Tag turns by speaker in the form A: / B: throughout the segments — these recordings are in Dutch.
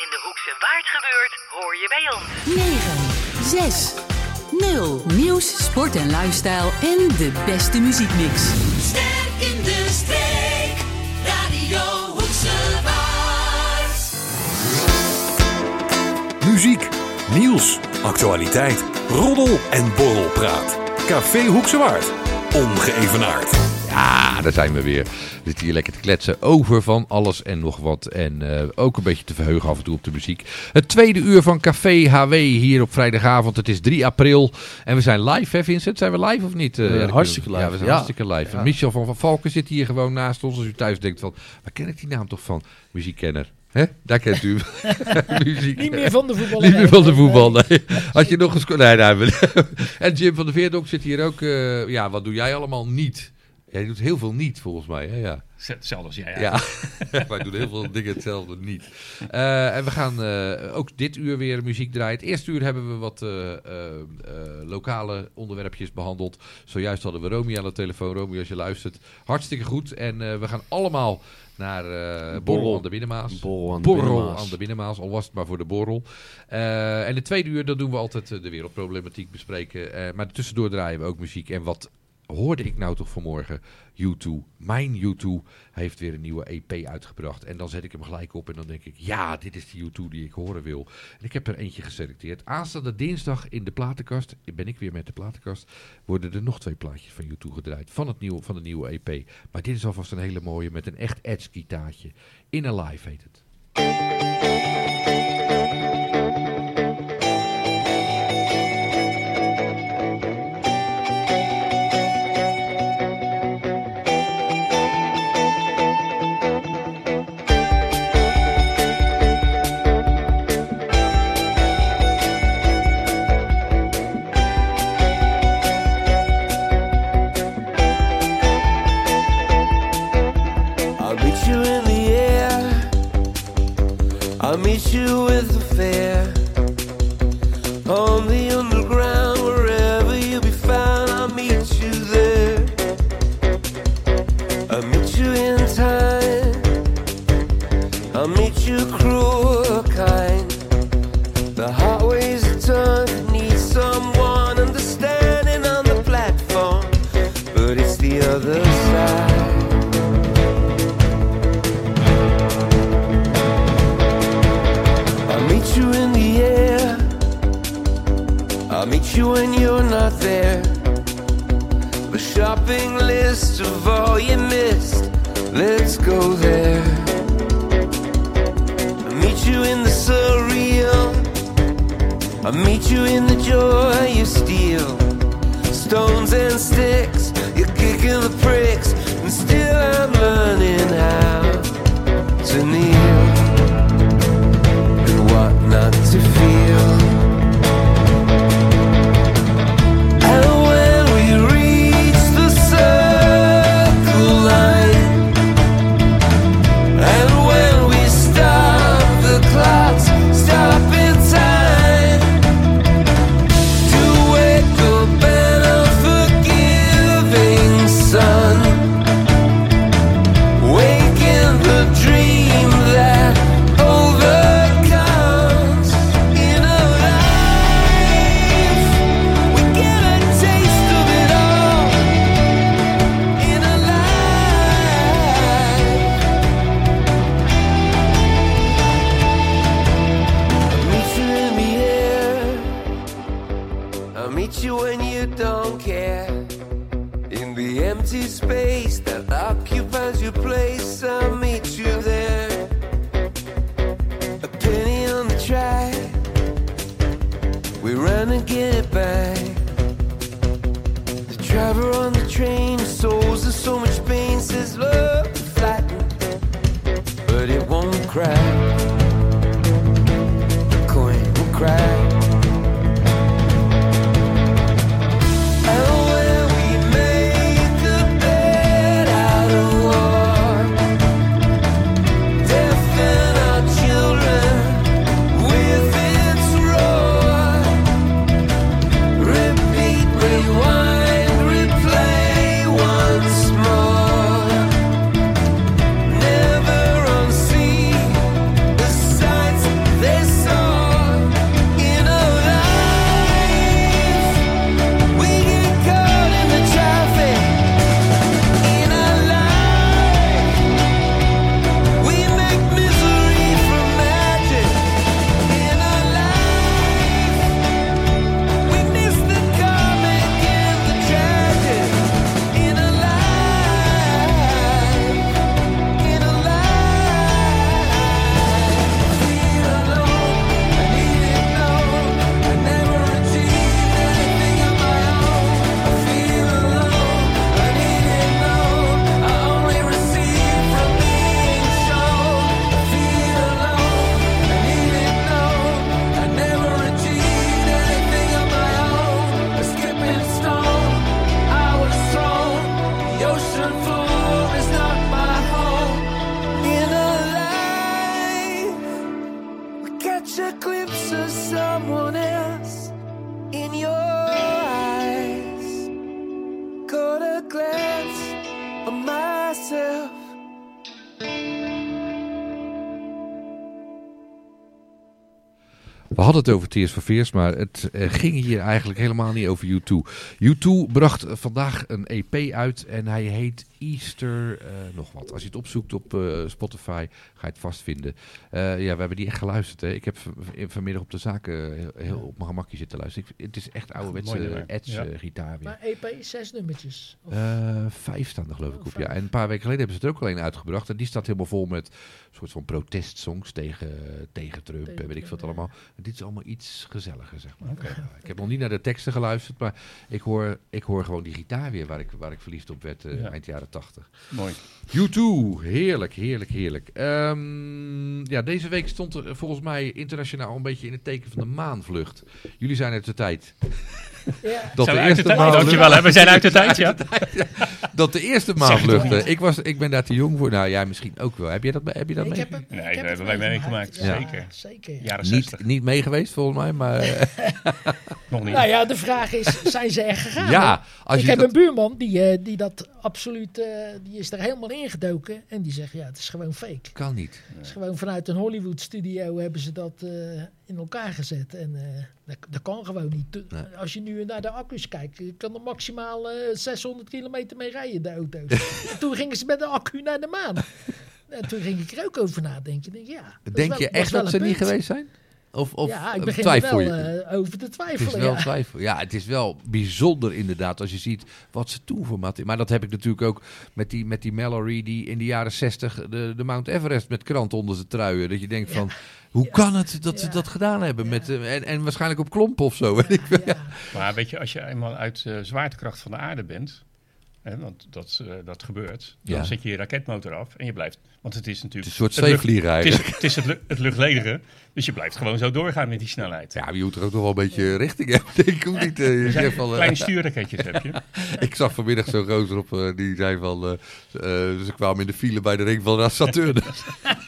A: in de Hoekse Waard gebeurt, hoor je bij ons.
B: 9, 6, 0. Nieuws, sport en lifestyle en de beste muziekmix.
C: Ster in de streek, Radio Hoekse Waard.
D: Muziek, nieuws, actualiteit, roddel en borrelpraat. Café Hoekse Waard. Ongeëvenaard.
E: Ja, daar zijn we weer. We zitten hier lekker te kletsen over van alles en nog wat. En ook een beetje te verheugen af en toe op de muziek. Het tweede uur van Café HW hier op vrijdagavond. Het is 3 april. En we zijn live, hè Vincent? Zijn we live of niet?
F: Hartstikke live.
E: Ja, we zijn hartstikke live. Ja. Michel van Valken zit hier gewoon naast ons. Als u thuis denkt van, waar ken ik die naam toch van? Muziekkenner. Hè? Daar kent u muziek.
F: Niet meer van de voetbal.
E: Niet meer van de voetbal, nee. Had je nog eens... Nee. En Jim van der Veerdonk zit hier ook. Ja, wat doe jij allemaal niet? Jij doet heel veel niet, volgens mij. Hè? Ja.
F: Hetzelfde als jij.
E: Ja, wij doen heel veel dingen hetzelfde niet. En we gaan ook dit uur weer muziek draaien. Het eerste uur hebben we wat lokale onderwerpjes behandeld. Zojuist hadden we Romy aan de telefoon. Romy, als je luistert, hartstikke goed. En we gaan allemaal naar Borrel aan de Binnenmaas. Borrel aan de Binnenmaas, al was het maar voor de borrel. En het tweede uur, dan doen we altijd de wereldproblematiek bespreken. Maar tussendoor draaien we ook muziek. En wat hoorde ik nou toch vanmorgen? U2. Mijn U2 heeft weer een nieuwe EP uitgebracht. En dan zet ik hem gelijk op en dan denk ik, ja, dit is de U2 die ik horen wil. En ik heb er eentje geselecteerd. Aanstaande dinsdag in de platenkast, ben ik weer met de platenkast, worden er nog 2 plaatjes van U2 gedraaid. Van de nieuwe EP. Maar dit is alvast een hele mooie met een echt edge gitaartje. In Alive heet het.
G: I'll meet you with the fair on the underground, wherever you be found. I'll meet you there. I'll meet you in time. I'll meet you cruel or kind. The hot ways of time need someone understanding on the platform, but it's the other side. You in the air, I'll meet you when you're not there. The shopping list of all you missed, let's go there. I'll meet you in the surreal, I'll meet you in the joy you steal. Stones and sticks, you're kicking the pricks, and still I'm learning how to kneel. Not to feel. And when we reach the circle line, and when we stop the clocks, stop in time to wake up an unforgiving sun, wake in the dream that over. Space that occupies your place, I'll meet you there. A penny on the track, we run and get it back. The driver on the train, souls in so much pain, says love will flatten, but it won't crack. The coin will crack. Never unsee the sights catch a glimpse of someone else in your eyes. Caught a glance of myself.
E: We hadden het over Tears for Fears, maar het ging hier eigenlijk helemaal niet over U2. U2 bracht vandaag een EP uit en hij heet Easter nog wat. Als je het opzoekt op Spotify, ga je het vast vinden. Ja, we hebben die echt geluisterd. Hè. Ik heb vanmiddag op de zaken heel op mijn gemakje zitten luisteren. Het is echt ouderwetse Edge-gitaar weer.
H: Maar EP, 6 nummertjes. Of...
E: 5 staan er geloof ik op, ja. En een paar weken geleden hebben ze er ook alleen uitgebracht. En die staat helemaal vol met een soort van protestsongs tegen Trump en weet ik veel allemaal. En dit is allemaal iets gezelliger, zeg maar.
F: Okay.
E: Ik heb nog niet naar de teksten geluisterd, maar ik hoor gewoon die gitaar weer waar ik verliefd op werd eind jaren 80.
F: Mooi.
E: U2, heerlijk. Ja, deze week stond er volgens mij internationaal een beetje in het teken van de maanvlucht. Jullie zijn uit de tijd.
H: Ja.
E: Dat
F: Zijn
E: de
F: we uit de
E: eerste
F: tijd?
E: maanvlucht...
F: Dankjewel, hè. We zijn uit de tijd, ja.
E: Dat de eerste maanvlucht... Ik ben daar te jong voor. Nou, jij misschien ook wel. Heb je dat mee?
F: Nee, we hebben wij meegemaakt.
H: Ja.
F: Zeker. Jaren 60.
E: Niet mee geweest, volgens mij, maar...
F: Nog niet.
H: Nou ja, de vraag is, zijn ze er gegaan?
E: Ja, als
H: ik
E: je
H: heb
E: dat...
H: een buurman die dat absoluut, die is er helemaal ingedoken. En die zegt, ja, het is gewoon fake.
E: Kan niet.
H: Het is gewoon vanuit een Hollywood studio hebben ze dat in elkaar gezet. En dat kan gewoon niet.
E: Nee.
H: Als je nu naar de accu's kijkt, je kan er maximaal 600 kilometer mee rijden, de auto's. En toen gingen ze met de accu naar de maan. En toen ging ik er ook over nadenken.
E: Denk je echt dat ze niet geweest zijn? Of
H: ja, ik begin
E: twijfel
H: er
E: je?
H: wel over te twijfelen.
E: Het is wel twijfel. Ja, het is wel bijzonder inderdaad als je ziet wat ze toen voor materiaal. Maar dat heb ik natuurlijk ook met die Mallory die in de jaren 60 de Mount Everest met krant onder zijn truien. Dat je denkt van, hoe kan het dat ze dat gedaan hebben? Met, en waarschijnlijk op klomp of zo.
F: Maar weet je, als je eenmaal uit de zwaartekracht van de aarde bent... Hè, want dat gebeurt. Dan zet je je raketmotor af en je blijft... Want het is natuurlijk...
E: Het is een soort zweefvliegen eigenlijk.
F: Het is het luchtledige. Dus je blijft gewoon zo doorgaan met die snelheid.
E: Ja, maar je moet er ook nog wel een beetje richting hebben, denk ik. Of niet?
F: Kleine stuurraketjes heb je.
E: Ik zag vanmiddag zo'n gozer op, die zei van... ze kwamen in de file bij de ring van Saturnus.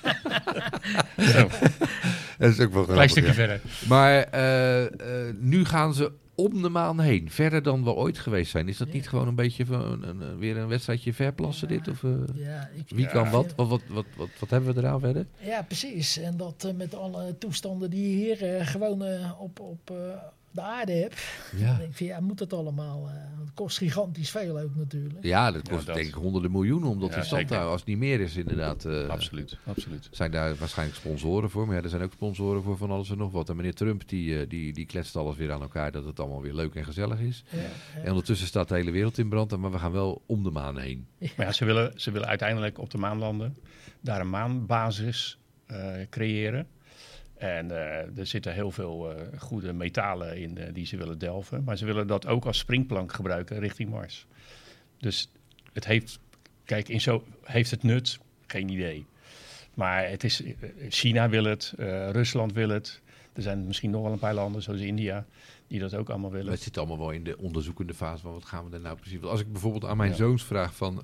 F: Zo.
E: Dat is ook wel grappig.
F: Klein stukje verder.
E: Maar nu gaan ze om de maan heen. Verder dan we ooit geweest zijn. Is dat niet gewoon een beetje weer een wedstrijdje verplassen dit? Of, wie kan wat? Wat hebben we eraan verder?
H: Ja, precies. En dat met alle toestanden die je hier gewoon op de aarde hebt.
E: Ja.
H: Dan denk ik van, moet het allemaal? Het kost gigantisch veel ook natuurlijk.
E: Ja, dat kost denk ik honderden miljoenen om dat in stand te houden. Als het niet meer is inderdaad.
F: Absoluut.
E: Zijn daar waarschijnlijk sponsoren voor. Maar ja, er zijn ook sponsoren voor van alles en nog wat. En meneer Trump die kletst alles weer aan elkaar dat het allemaal weer leuk en gezellig is. Ja. En ondertussen staat de hele wereld in brand. Maar we gaan wel om de maan heen.
F: Maar ja, ze willen uiteindelijk op de maan landen. Daar een maanbasis creëren. En er zitten heel veel goede metalen in die ze willen delven. Maar ze willen dat ook als springplank gebruiken richting Mars. Dus het heeft... Kijk, heeft het nut? Geen idee. Maar het is... China wil het. Rusland wil het. Er zijn misschien nog wel een paar landen, zoals India, die dat ook allemaal willen.
E: Het zit allemaal wel in de onderzoekende fase van wat gaan we er nou precies... Als ik bijvoorbeeld aan mijn zoons vraag van...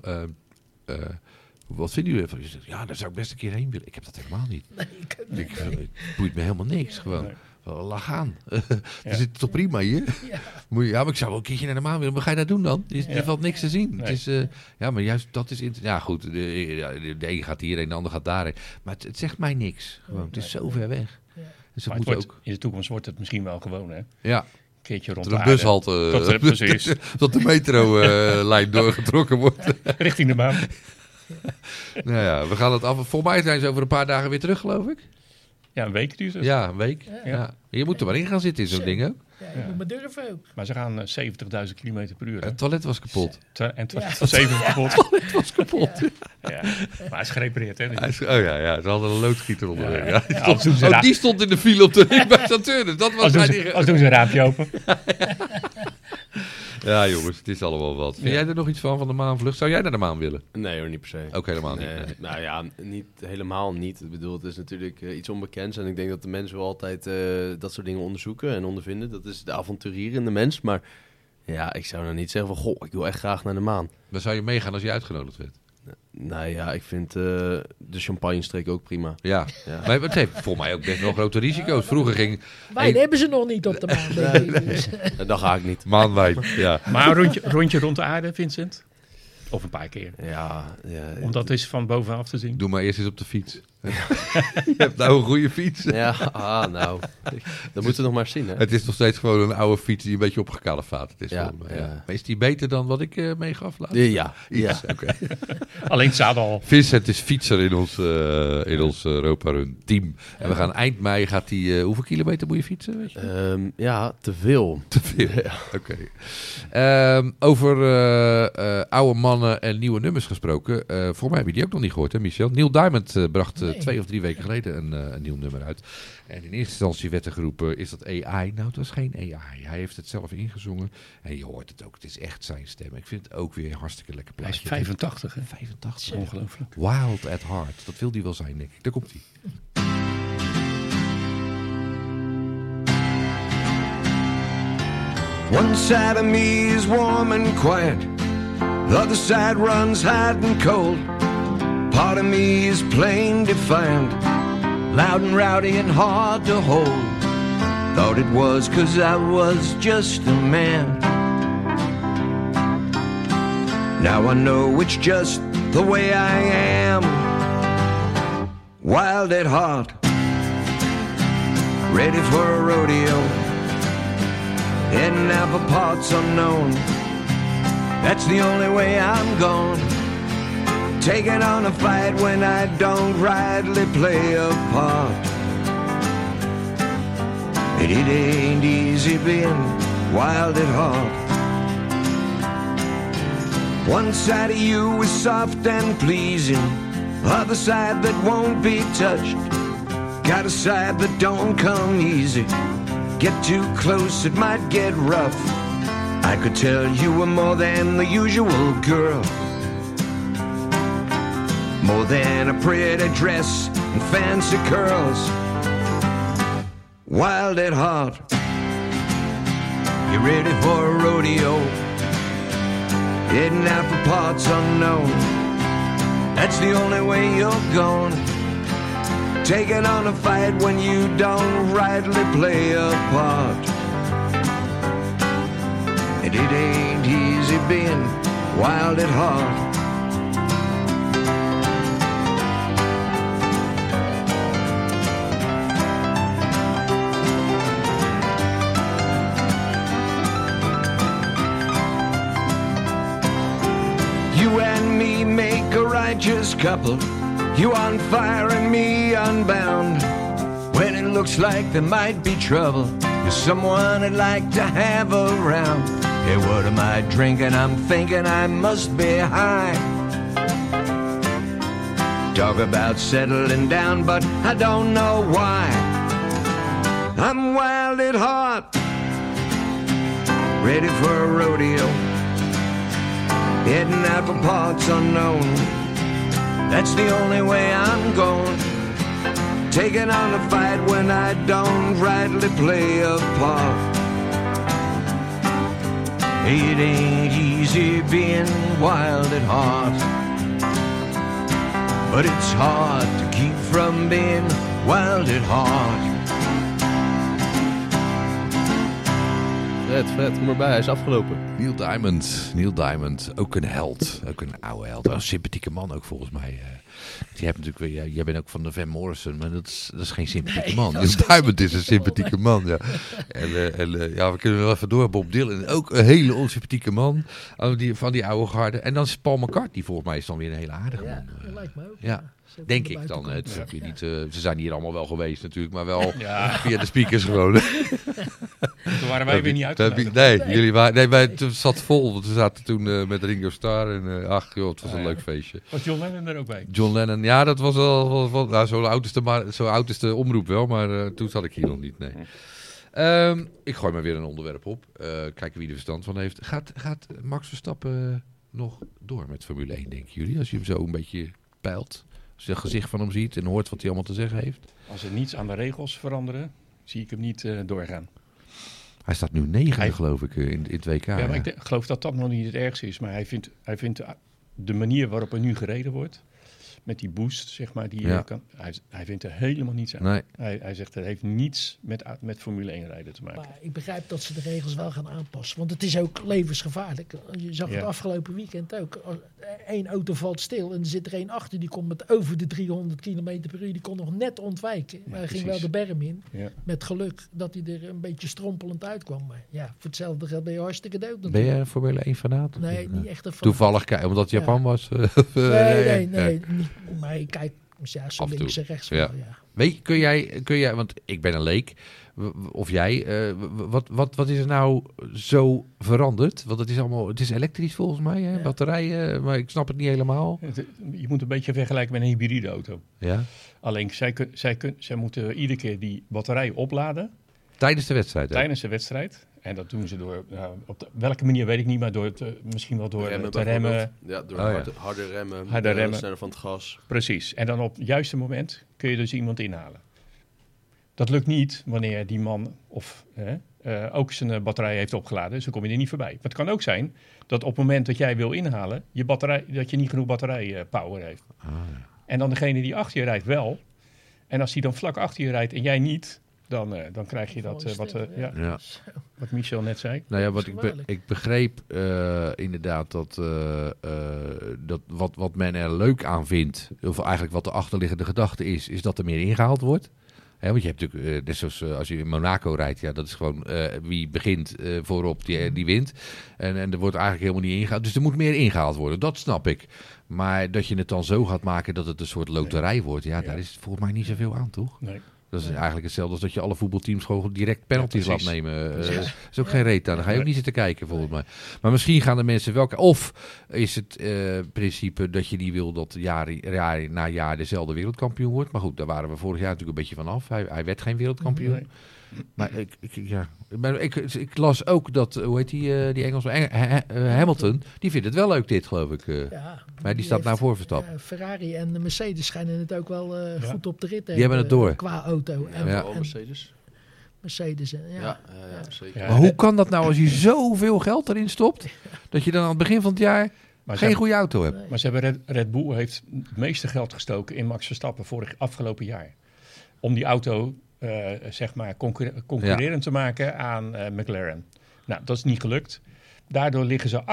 E: wat vinden jullie ervan? Je zegt, ja, daar zou ik best een keer heen willen. Ik heb dat helemaal niet. Nee, het boeit me helemaal niks. Gewoon, lach aan. We zitten toch prima hier? Ja, maar ik zou wel een keertje naar de maan willen. Wat ga je daar doen dan? Er valt niks te zien. Nee. Het is, maar juist dat is... Ja, goed. De een gaat hierheen, de ander gaat daarheen. Maar het zegt mij niks. Gewoon, het is zo ver weg. Ja. Dus
F: maar ook... in de toekomst wordt het misschien wel gewoon, hè?
E: Ja.
F: Keertje rond
E: de bushalte.
F: Precies.
E: Dat de metro-lijn doorgetrokken wordt.
F: Richting de maan.
E: Nou ja, we gaan het af. Volgens mij zijn ze over een paar dagen weer terug, geloof ik.
F: Ja, een week duurt het.
E: Ja, een week. Ja. Je moet er maar in gaan zitten in zo'n ding ook.
H: Ja, je moet maar durven ook.
F: Maar ze gaan 70.000 kilometer per uur.
E: Het toilet was kapot.
F: En het was even kapot.
E: Het toilet was kapot.
F: Ja. Maar hij is gerepareerd, hè?
E: Ze hadden een loodgieter onderweg. Die stond in de file op de ring bij Saturnus. Dat was
F: als doen ze een raampje open.
E: Ja, jongens, het is allemaal wat. Vind jij er nog iets van de maanvlucht? Zou jij naar de maan willen?
I: Nee hoor, niet per se.
E: Ook helemaal niet? Nee.
I: Nou ja, helemaal niet. Ik bedoel, het is natuurlijk iets onbekends. En ik denk dat de mensen wel altijd dat soort dingen onderzoeken en ondervinden. Dat is de avonturier in de mens. Maar ja, ik zou nou niet zeggen van, goh, ik wil echt graag naar de maan.
E: Maar zou je meegaan als je uitgenodigd werd?
I: Nou ja, ik vind de champagne-streek ook prima.
E: Ja.
I: Ja.
E: Maar het heeft volgens mij ook best wel grote risico's. Vroeger ging
H: Wijn hebben ze nog niet op de maan. denk ik. Dus,
I: Dat ga ik niet.
E: maanwijn. Ja.
F: Maar een rondje rond de aarde, Vincent? Of een paar keer?
I: Ja.
F: Omdat het is van bovenaf te zien.
E: Doe maar eerst eens op de fiets. Je hebt nou een goede fiets.
I: Ja, nou. Dat moeten we nog maar zien, hè?
E: Het is nog steeds gewoon een oude fiets die een beetje opgekalefaterd is.
I: Ja,
E: volgens mij,
I: ja.
E: Maar is die beter dan wat ik meegaf laatst?
I: Ja.
E: Oké.
F: Alleen het zadel.
E: Vincent is fietser in ons Europa Run team. En we gaan eind mei gaat hij... hoeveel kilometer moet je fietsen? Weet je?
I: Te veel.
E: Te veel.
I: Ja.
E: Oké. Over oude mannen en nieuwe nummers gesproken. Voor mij heb je die ook nog niet gehoord, hè, Michel? Neil Diamond bracht 2 of 3 weken geleden een nieuw nummer uit. En in eerste instantie werd er geroepen, is dat AI? Nou, het was geen AI. Hij heeft het zelf ingezongen. En je hoort het ook. Het is echt zijn stem. Ik vind het ook weer een hartstikke lekker
F: Hij is
E: plaatje.
F: 85, hè?
E: 85.
F: Ongelooflijk.
E: Wild at Heart. Dat wil die wel zijn, denk ik. Daar komt hij.
G: One side of me is warm and quiet. The other side runs hot and cold. Part of me is plain defiant. Loud and rowdy and hard to hold. Thought it was 'cause I was just a man. Now I know it's just the way I am. Wild at heart. Ready for a rodeo. Heading out for parts unknown. That's the only way I'm going. Taking on a fight when I don't rightly play a part. And it ain't easy being wild at heart. One side of you is soft and pleasing. Other side that won't be touched. Got a side that don't come easy. Get too close, it might get rough. I could tell you were more than the usual girl. More than a pretty dress and fancy curls. Wild at heart. You ready for a rodeo? Heading out for parts unknown. That's the only way you're going. Taking on a fight when you don't rightly play a part. And it ain't easy being wild at heart. You and me make a righteous couple. You on fire and me unbound. When it looks like there might be trouble, you're someone I'd like to have around. Hey, what am I drinking? I'm thinking I must be high. Talk about settling down, but I don't know why. I'm wild at heart. Ready for a rodeo. Heading out for parts unknown. That's the only way I'm going. Taking on a fight when I don't rightly play a part. It ain't easy being wild at heart. But it's hard to keep from being wild at heart.
I: Fred, kom erbij, hij is afgelopen.
E: Neil Diamond, ook een held. Ook een oude held. Een sympathieke man ook volgens mij. Je hebt natuurlijk weer, jij bent ook van de Van Morrison, maar dat is geen sympathieke man. Neil Diamond is een sympathieke man, ja. En we kunnen wel even door. Bob Dylan, ook een hele onsympathieke man. Van die oude garde. En dan is Paul McCartney, volgens mij is dan weer een hele aardige man.
H: ja, dat lijkt me ook.
E: Ja. Denk ik dan. Het is ook weer niet, ze zijn hier allemaal wel geweest natuurlijk, maar wel via de speakers gewoon.
F: Toen waren wij weer niet uitgenodigd.
E: Nee, jullie waren. Nee, het zat vol. Want we zaten toen met Ringo Starr en ach joh, het was een leuk feestje.
F: Was John Lennon er ook bij?
E: John Lennon, ja, dat was wel nou, zo oud is de omroep wel, maar toen zat ik hier nog niet. Nee. Ik gooi maar weer een onderwerp op. Kijken wie er verstand van heeft. Gaat Max Verstappen nog door met Formule 1, denken jullie? Als je hem zo een beetje peilt. Als je het gezicht van hem ziet en hoort wat hij allemaal te zeggen heeft.
F: Als er niets aan de regels veranderen, zie ik hem niet doorgaan.
E: Hij staat nu 9e, geloof ik, in het WK.
F: Ja, maar ik geloof dat dat nog niet het ergste is. Maar hij vindt de manier waarop er nu gereden wordt, met die boost, zeg maar, die je kan. Hij vindt er helemaal niets aan.
E: Nee.
F: Hij zegt, het heeft niets met Formule 1 rijden te maken.
H: Maar ik begrijp dat ze de regels wel gaan aanpassen. Want het is ook levensgevaarlijk. Je zag het afgelopen weekend ook. Eén auto valt stil en er zit er één achter. Die komt met over de 300 km per uur. Die kon nog net ontwijken. Maar hij ging wel de berm in. Ja. Met geluk dat hij er een beetje strompelend uitkwam. Maar ja, voor hetzelfde geld ben je hartstikke dood natuurlijk.
E: Ben je een Formule 1 fanaat?
H: Nee, niet echt een fanaat.
E: Toevallig, omdat het Japan was?
H: Nee. Niet, maar ik kijk zo links en rechts wel,
E: Weet je, kun jij, want ik ben een leek, of jij, wat is er nou zo veranderd? Want het is elektrisch volgens mij, hè? Batterijen, maar ik snap het niet helemaal.
F: Je moet een beetje vergelijken met een hybride auto.
E: Ja.
F: Alleen, zij moeten iedere keer die batterij opladen.
E: Tijdens de wedstrijd?
F: Tijdens de wedstrijd. En dat doen ze door, op welke manier weet ik niet, maar door misschien wel door te remmen.
I: Ja, door harder remmen, sneller van het gas.
F: Precies. En dan op het juiste moment kun je dus iemand inhalen. Dat lukt niet wanneer die man ook zijn batterij heeft opgeladen. Dus dan kom je er niet voorbij. Maar het kan ook zijn dat op het moment dat jij wil inhalen, dat je niet genoeg batterijpower heeft. En dan degene die achter je rijdt wel. En als die dan vlak achter je rijdt en jij niet, dan krijg je dat wat Michel net zei.
E: Nou ja, ik begreep inderdaad dat wat men er leuk aan vindt, of eigenlijk wat de achterliggende gedachte is dat er meer ingehaald wordt. Want je hebt natuurlijk, net zoals als je in Monaco rijdt, dat is gewoon wie begint voorop, die wint. En er wordt eigenlijk helemaal niet ingehaald. Dus er moet meer ingehaald worden, dat snap ik. Maar dat je het dan zo gaat maken dat het een soort loterij wordt, daar is volgens mij niet zoveel aan, toch? Nee. Dat is eigenlijk hetzelfde als dat je alle voetbalteams gewoon direct penalties laat nemen. Dat is ook geen reet aan. Dan ga je ook niet zitten kijken, volgens mij. Maar misschien gaan de mensen welke. Of is het principe dat je niet wil dat jaar na jaar dezelfde wereldkampioen wordt. Maar goed, daar waren we vorig jaar natuurlijk een beetje vanaf. Hij werd geen wereldkampioen. Nee. Maar ik las ook dat, hoe heet die Engelsman? Hamilton, die vindt het wel leuk dit, geloof ik. Maar die staat nou voor Verstappen.
H: Ferrari en de Mercedes schijnen het ook wel goed op de rit te
E: hebben. Die hebben het door.
H: Qua auto. En
I: Mercedes.
H: Mercedes,
I: zeker.
E: Maar hoe kan dat nou als je zoveel geld erin stopt, dat je dan aan het begin van het jaar geen goede auto hebt?
F: Nee. Maar ze hebben Red Bull heeft het meeste geld gestoken in Max Verstappen afgelopen jaar. Om die auto concurrerend te maken aan McLaren. Nou, dat is niet gelukt. Daardoor lagen ze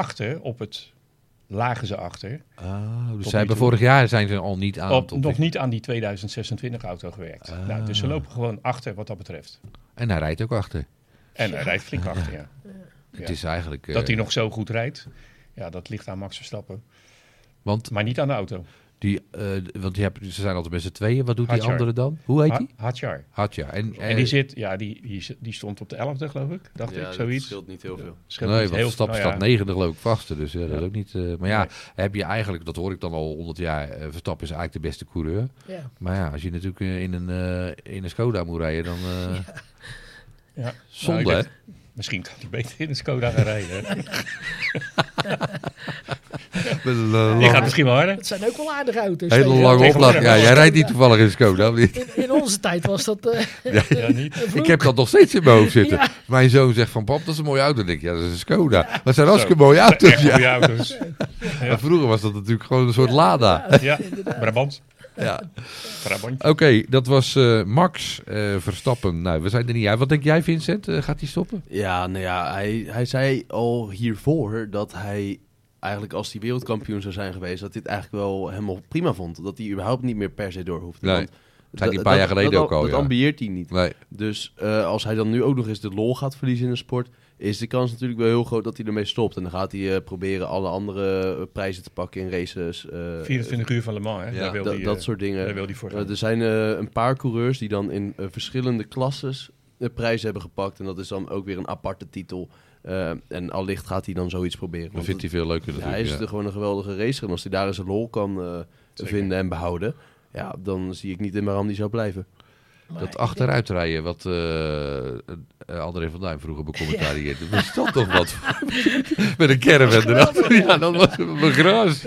F: achter.
E: Dus zij hebben vorig jaar zijn ze al niet aan
F: nog niet aan die 2026 auto gewerkt. Dus ze lopen gewoon achter wat dat betreft.
E: En hij rijdt ook achter.
F: En hij rijdt flink achter, ja.
E: Het is eigenlijk...
F: Dat hij nog zo goed rijdt, dat ligt aan Max Verstappen. Maar niet aan de auto.
E: Want ze zijn altijd met z'n tweeën. Wat doet die andere dan? Hoe heet die?
F: Hadjar. En die zit, die stond op de 11e, geloof ik. Dacht ik, zoiets.
I: Dat scheelt niet heel veel.
E: Want Verstappen staat 9e, geloof ik, vaste. Dus dat is ook niet... heb je eigenlijk, dat hoor ik dan al 100 jaar, Verstappen is eigenlijk de beste coureur. Ja. Maar als je natuurlijk in een Skoda moet rijden, dan... Zonde, hè?
F: Misschien kan hij beter in een Skoda gaan rijden. Die gaat misschien wel harder.
H: Het zijn ook wel aardige auto's.
E: Hele lange oplag. Ja, jij rijdt niet toevallig in Skoda.
H: In onze tijd was dat...
F: niet.
E: Ik heb dat nog steeds in mijn hoofd zitten. Ja. Mijn zoon zegt van, pap, dat is een mooie auto. Dan denk ik, dat is een Skoda. Maar het zijn hartstikke mooie auto's.
F: Mooie auto's.
E: Maar vroeger was dat natuurlijk gewoon een soort Lada.
F: Ja, Brabant.
E: Ja. Oké, dat was Max Verstappen. Nou, we zijn er niet uit. Wat denk jij, Vincent? Gaat hij stoppen?
I: Ja, hij zei al hiervoor dat hij eigenlijk als hij wereldkampioen zou zijn geweest, dat dit eigenlijk wel helemaal prima vond. Dat hij überhaupt niet meer per se door hoeft.
E: Nee. Dat zei hij een paar jaar geleden ook al.
I: Dat ambieert hij niet. Nee. Dus als hij dan nu ook nog eens de lol gaat verliezen in de sport, is de kans natuurlijk wel heel groot dat hij ermee stopt. En dan gaat hij proberen alle andere prijzen te pakken in races.
F: 24 uur van Le Mans, hè?
I: Ja, dat soort dingen.
F: Daar wil hij voor gaan.
I: Er zijn een paar coureurs die dan in verschillende klasses prijzen hebben gepakt. En dat is dan ook weer een aparte titel. En allicht gaat hij dan zoiets proberen.
E: Dat vindt hij veel leuker natuurlijk.
I: Hij is gewoon een geweldige racer. En als hij daar eens een lol kan vinden en behouden, dan zie ik niet in waarom die zou blijven.
E: Dat achteruitrijden, wat André van Duin vroeger becommentarieerde. Dat is toch wat. Met een caravan erachter. Ja, dan was het een gras.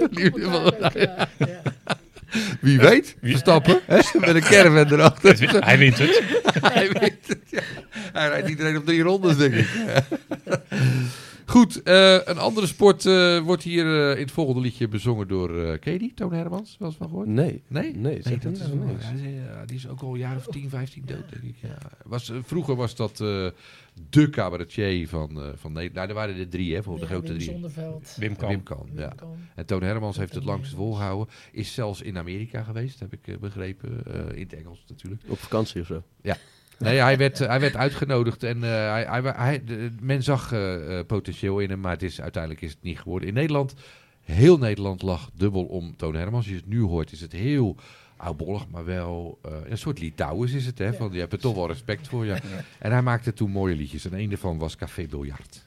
E: Wie weet, Verstappen. Met een caravan erachter.
F: Hij wint het.
E: Hij rijdt iedereen op 3 rondes, denk ik. Goed, een andere sport wordt hier in het volgende liedje bezongen door Katie, Toon Hermans. Wel eens van gehoord?
I: Nee.
E: Nee?
I: Nee, zeg dat is
E: wel-
I: niks.
E: die is ook al een jaar of 10, 15 dood, denk ik. Ja. Vroeger was dat de cabaretier van Nederland. Nou, er waren er 3, hè, voor de grote
H: Wim
E: 3.
H: Zonneveld.
F: Wim Kan.
E: Wim Kan, ja. En Toon Hermans heeft het langst volgehouden. Is zelfs in Amerika geweest, heb ik begrepen. In het Engels natuurlijk.
I: Op vakantie of zo.
E: Nee, hij werd uitgenodigd en men zag potentieel in hem, maar uiteindelijk is het niet geworden. In Nederland, heel Nederland lag dubbel om Toon Hermans. Als je het nu hoort, is het heel oudbollig, maar wel een soort Litouwers is het. Hè? Van, je hebt er toch wel respect voor. Ja. En hij maakte toen mooie liedjes en een daarvan was Café Biljart.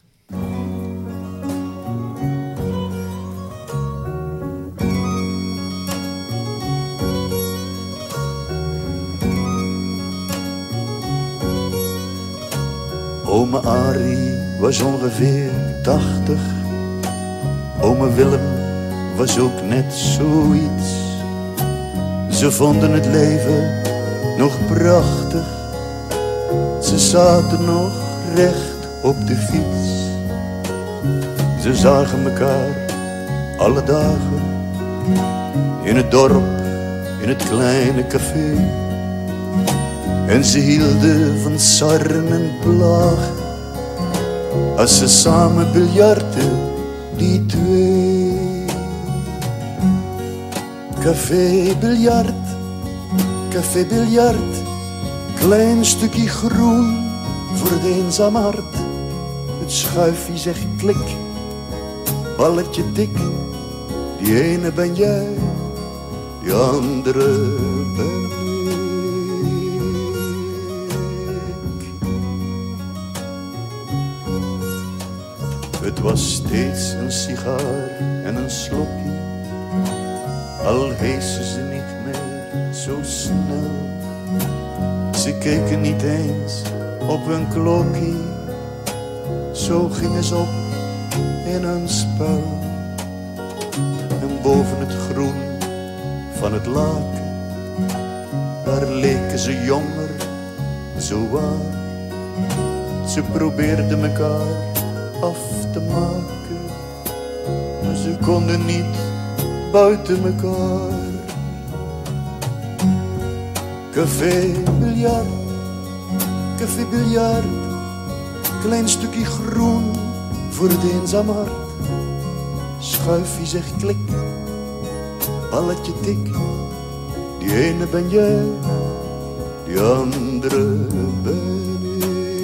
J: Ome Arie was ongeveer 80. Ome Willem was ook net zoiets. Ze vonden het leven nog prachtig. Ze zaten nog recht op de fiets. Ze zagen elkaar alle dagen. In het dorp, in het kleine café. En ze hielden van sarren en plagen. Als ze samen biljarten, die twee. Café biljart. Klein stukje groen voor de eenzame hart. Het schuifje zegt klik, balletje dik. Die ene ben jij, die andere ben ik. Het was steeds een sigaar en een slokje. Al heesten ze niet meer zo snel. Ze keken niet eens op hun klokje. Zo gingen ze op in hun spel. En boven het groen van het laken, daar leken ze jonger, zo waar. Ze probeerden elkaar af te maken, maar ze konden niet buiten elkaar. Café biljart, klein stukje groen voor het eenzame hart. Schuifje zegt klik, balletje tik. Die ene ben jij, die andere ben ik.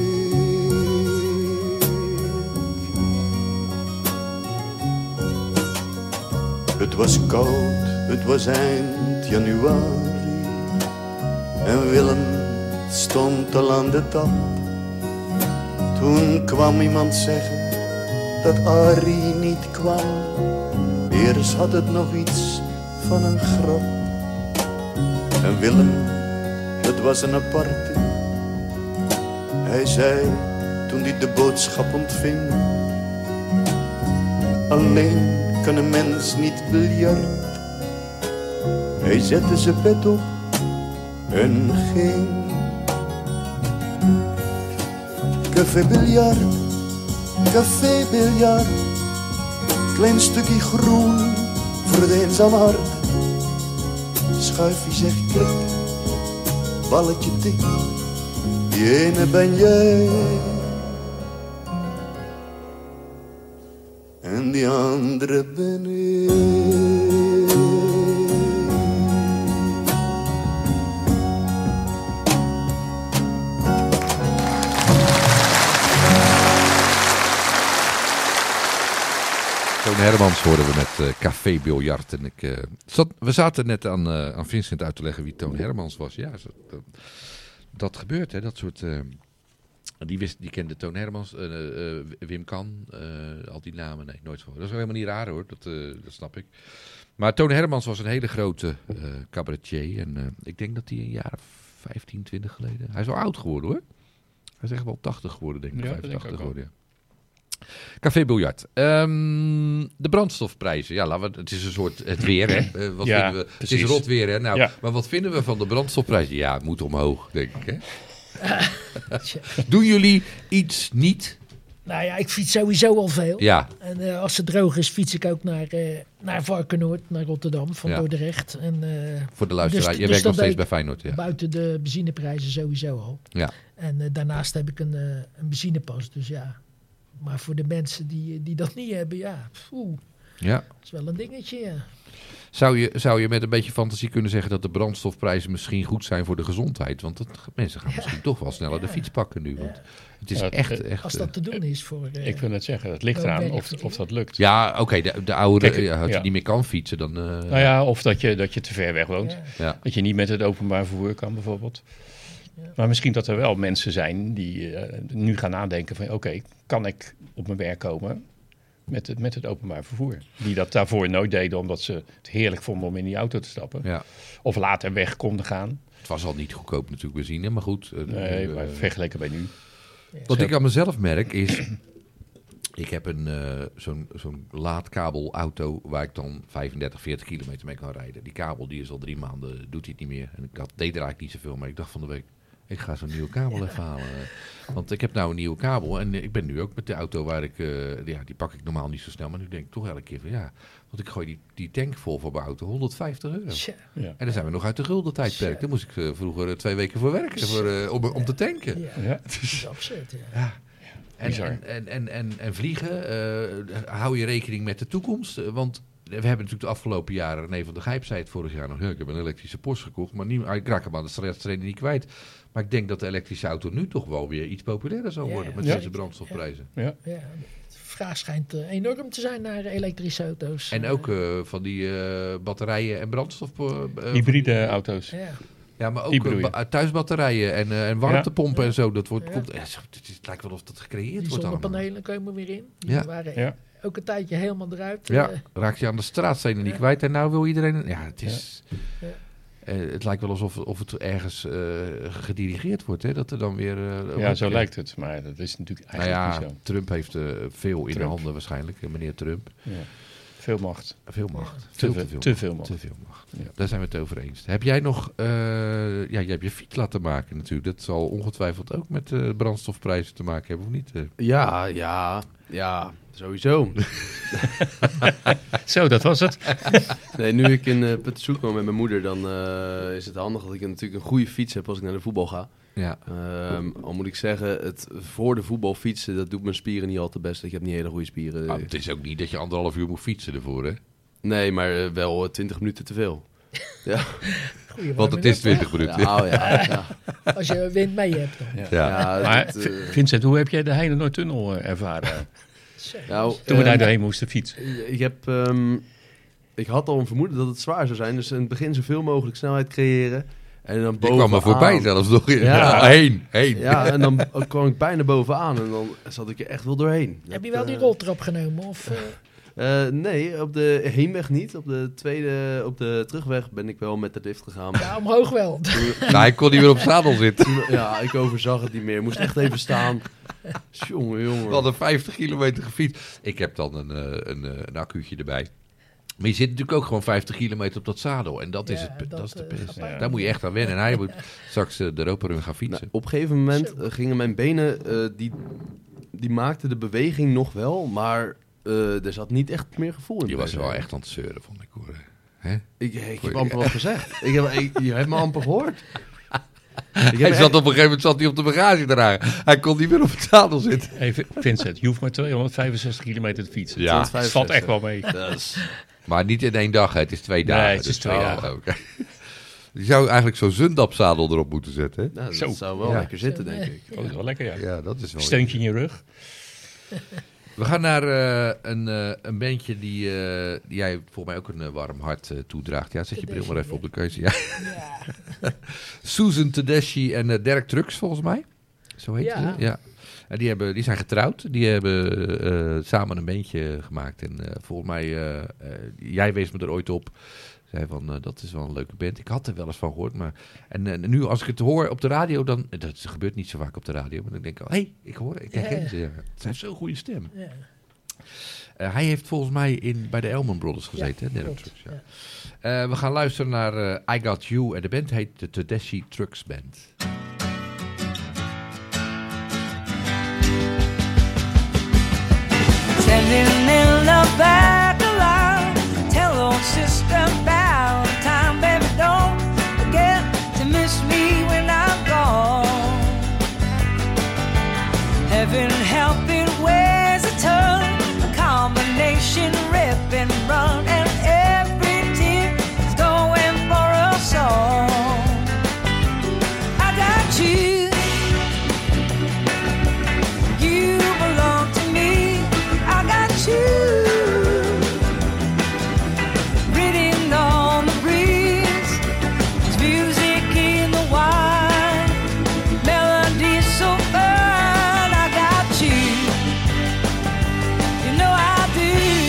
J: Het was koud, het was eind januari. En Willem stond al aan de tap. Toen kwam iemand zeggen dat Arie niet kwam. Eerst had het nog iets van een grap. En Willem, het was een aparte. Hij zei toen hij de boodschap ontving: alleen kan een mens niet biljart. Hij zette zijn pet op en ging. Café biljart, klein stukje groen voor de eenzame hart. Schuifje zegt klik, balletje tik. Die ene ben jij en die andere ben ik.
E: Toon Hermans hoorden we met Café Biljart. En we zaten net aan Vincent uit te leggen wie Toon Hermans was. Ja, dat gebeurt, hè, dat soort... Die kende Toon Hermans, Wim Kan, al die namen, nee, nooit van. Dat is wel helemaal niet raar hoor, dat snap ik. Maar Toon Hermans was een hele grote cabaretier. En ik denk dat hij een jaar 15, 20 geleden... Hij is wel oud geworden hoor. Hij is echt wel 80 geworden, denk ik.
F: Ja,
E: 85 geworden, ja. Café Biljart. De brandstofprijzen. Ja, het is een soort het weer, hè? Wat
F: Ja,
E: vinden we? Het
F: precies.
E: is rot weer, hè? Nou,
F: Ja.
E: maar wat vinden we van de brandstofprijzen? Ja, het moet omhoog, denk ik, hè? Doen jullie iets niet
H: Nou ja, ik fiets sowieso al veel.
E: Ja,
H: En als het droog is, fiets ik ook naar Varkenoord, naar Rotterdam, van
E: Ja.
H: Dordrecht. En,
E: voor de luisteraar.
H: dus
E: Je werkt
H: dat
E: nog steeds
H: deed
E: bij Feyenoord, ja.
H: buiten de benzineprijzen sowieso al.
E: Ja.
H: En daarnaast heb ik een benzinepas, dus ja. Maar voor de mensen die dat niet hebben, ja,
E: Ja.
H: dat is wel een dingetje, ja.
E: Zou je met een beetje fantasie kunnen zeggen dat de brandstofprijzen misschien goed zijn voor de gezondheid? Want mensen gaan misschien toch wel sneller de fiets pakken nu. Want het is
F: Ja,
E: echt...
H: Als dat te doen is voor...
F: Ik wil net zeggen, het ligt eraan of dat lukt.
E: Ja, oké, de oude,
F: Kijk,
E: als je
F: ja.
E: niet meer kan fietsen, dan...
F: Nou ja, of dat je te ver weg woont.
H: Ja.
E: Ja.
F: Dat je niet met het openbaar vervoer kan bijvoorbeeld. Maar misschien dat er wel mensen zijn die nu gaan nadenken van... oké, kan ik op mijn werk komen met het openbaar vervoer? Die dat daarvoor nooit deden omdat ze het heerlijk vonden om in die auto te stappen.
E: Ja.
F: Of later weg konden gaan.
E: Het was al niet goedkoop natuurlijk benzine, maar goed.
F: Nee, maar vergeleken bij nu.
E: Wat ik aan mezelf merk is... Ik heb zo'n laadkabelauto waar ik dan 35, 40 kilometer mee kan rijden. Die kabel die is al 3 maanden, doet hij het niet meer. En deed er eigenlijk niet zoveel, maar ik dacht van de week... Ik ga zo'n nieuwe kabel even halen. Want ik heb nou een nieuwe kabel. En ik ben nu ook met de auto waar ik... die pak ik normaal niet zo snel. Maar nu denk ik toch elke keer van ja... Want ik gooi die tank vol voor mijn auto. €150.
H: Tja.
F: Ja.
E: En dan zijn we nog uit de gulden tijdperk. Daar moest ik vroeger 2 weken voor werken. Om te tanken.
H: Ja,
F: Ja.
H: dat is absurd, ja.
E: Ja. En vliegen. Hou je rekening met de toekomst. Want... We hebben natuurlijk de afgelopen jaren... René van der Gijp zei het vorig jaar nog... Ik heb een elektrische Porsche gekocht. Maar ik raak hem aan de straatstreinen niet kwijt. Maar ik denk dat de elektrische auto nu toch wel weer iets populairder zal worden. Met
F: Ja.
E: deze brandstofprijzen.
F: Ja.
H: Ja, de vraag schijnt enorm te zijn naar elektrische auto's.
E: En ook van die batterijen en brandstof...
F: Hybride auto's.
H: Ja.
E: Ja, maar
F: Die
E: ook
F: bedoel je?
E: thuisbatterijen en warmtepompen en zo. Dat wordt,
H: Ja.
E: het lijkt wel of dat gecreëerd
H: Die
E: wordt allemaal.
H: zonnepanelen komen weer in. Die
E: Ja.
H: waren
F: Ja.
H: ook een tijdje helemaal eruit.
E: Ja, raakt je aan de straatstenen niet kwijt en nou wil iedereen... Ja, het is...
H: Ja.
E: Het lijkt wel alsof het ergens gedirigeerd wordt, hè? Dat er dan weer...
F: Ja, zo lijkt het. Maar dat is natuurlijk
E: Nou
F: eigenlijk
E: ja,
F: niet zo.
E: Trump heeft veel in de
F: Trump.
E: handen waarschijnlijk, meneer Trump.
F: Ja. Veel macht.
E: Veel macht.
F: Te
E: Veel
F: veel macht.
E: Te veel macht.
F: Ja.
E: Daar zijn we het over eens. Heb jij nog... je hebt je fiets laten maken natuurlijk. Dat zal ongetwijfeld ook met brandstofprijzen te maken hebben, of niet?
I: Ja, sowieso.
F: Zo, dat was het.
I: Nee, nu ik in Puttensoek woon met mijn moeder, dan is het handig dat ik natuurlijk een goede fiets heb als ik naar de voetbal ga.
E: Ja.
I: Al moet ik zeggen, het voor de voetbal fietsen, dat doet mijn spieren niet al te best. Ik heb niet hele goede spieren.
E: Ah, het is ook niet dat je 1,5 uur moet fietsen ervoor, hè?
I: Nee, maar wel 20 minuten te veel. Ja.
H: Goeie
E: Want het is 20 minuten.
I: Ja.
H: Als je wind mee hebt dan.
E: Ja.
F: Maar Vincent, hoe heb jij de Heinenoordtunnel ervaren?
I: Nou,
F: Toen we daar doorheen moesten fietsen.
I: Ik had al een vermoeden dat het zwaar zou zijn. Dus in het begin zoveel mogelijk snelheid creëren. En dan
E: Je kwam er voorbij zelfs nog.
I: Ja.
E: Heen.
I: Ja, en dan kwam ik bijna bovenaan. En dan zat ik er echt wel doorheen.
H: Heb je wel die roltrap genomen? Of,
I: Nee, op de heenweg niet. Op de terugweg ben ik wel met de lift gegaan.
H: ja, omhoog wel.
E: Nou, hij kon niet meer op zadel zitten.
I: Ja, ik overzag het niet meer. Moest echt even staan. Jongen.
E: We hadden 50 kilometer gefietst. Ik heb dan een accuutje erbij. Maar je zit natuurlijk ook gewoon 50 kilometer op dat zadel. En dat is
H: Ja,
E: het. Dat is de
H: gaat
E: pest.
H: pijn.
E: Daar moet je echt aan wennen. En hij moet straks de Europa Run gaan fietsen.
I: Nou, op een gegeven moment gingen mijn benen... die maakten de beweging nog wel. Maar er zat niet echt meer gevoel in.
E: Je was
I: bij
E: wel
I: zijn.
E: echt aan het zeuren, vond ik hoor. Hè?
I: Ik heb amper wat gezegd. Je hebt me amper gehoord.
E: Hij zat op een gegeven moment op de bagage dragen. Hij kon niet meer op het zadel zitten.
F: Hey, Vincent, je hoeft maar 265 kilometer te fietsen.
E: Ja.
F: Het valt echt wel mee.
E: Maar niet in 1 dag, hè. Het is 2 dagen.
F: Nee, het is 2 dagen.
E: Oké. Je zou eigenlijk zo'n Zundap-zadel erop moeten zetten. Hè?
I: Nou,
F: Zo.
I: dat zou wel
E: Ja.
I: lekker zitten, denk ik.
F: Oh, dat is wel lekker, ja.
E: Ja, dat is wel...
F: Steuntje in je rug.
E: We gaan naar een bandje die jij volgens mij ook een warm hart toedraagt. Ja, zet je bril maar even op de keuze. Ja. Susan Tedeschi en Derek Trucks, volgens mij. Zo heet
H: Ja.
E: ze. Ja. En die zijn getrouwd. Die hebben samen een bandje gemaakt. En volgens mij, jij wees me er ooit op. Zei van, dat is wel een leuke band. Ik had er wel eens van gehoord. Maar, en nu als ik het hoor op de radio, dan... Dat gebeurt niet zo vaak op de radio. Maar dan denk ik, hé, ik herken ze. Ja. Ze heeft zo'n goede stem.
H: ja.
E: Hij heeft volgens mij bij de Elman Brothers gezeten.
H: Ja,
E: hè, Derek
H: klopt,
E: Trucks, ja. We gaan luisteren naar I Got You. En de band heet de Tedeschi Trucks Band.
K: Standing in the back line, tell old sister about time, baby, don't forget to miss me when I'm gone. Heaven helping ways a turn, a combination rip and run, and every tear is going for a song. I got you, you belong to me. I got you, written on the breeze. There's music in the wine, melodies so fine. I got you, you know I do.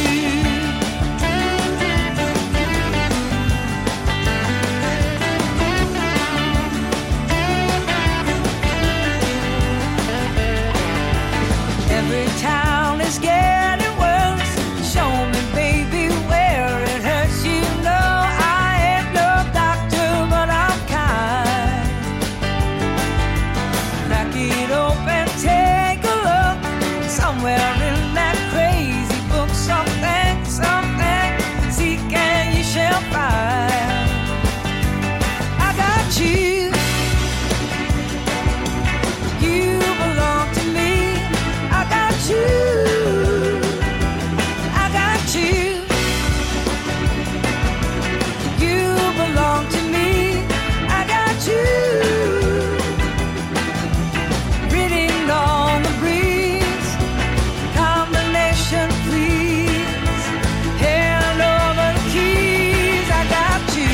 K: Every town is getting worse. Show me, baby, where it hurts. You know I ain't no doctor, but I'm kind. Crack it open, take a look. Somewhere in that crazy book, something, seek and you shall find. I got you, you belong to me. I got you, I got you, you belong to me. I got you, written on the breeze. Combination, please, hand over the keys. I got you.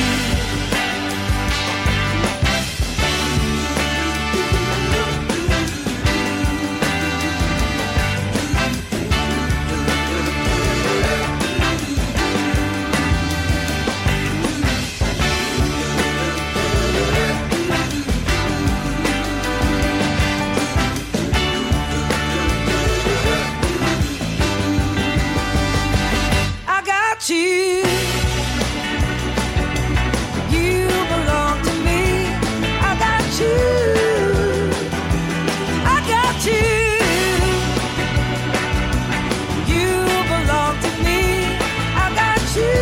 K: I got you, you belong to me. I got you, I got you, you belong to me. I got you,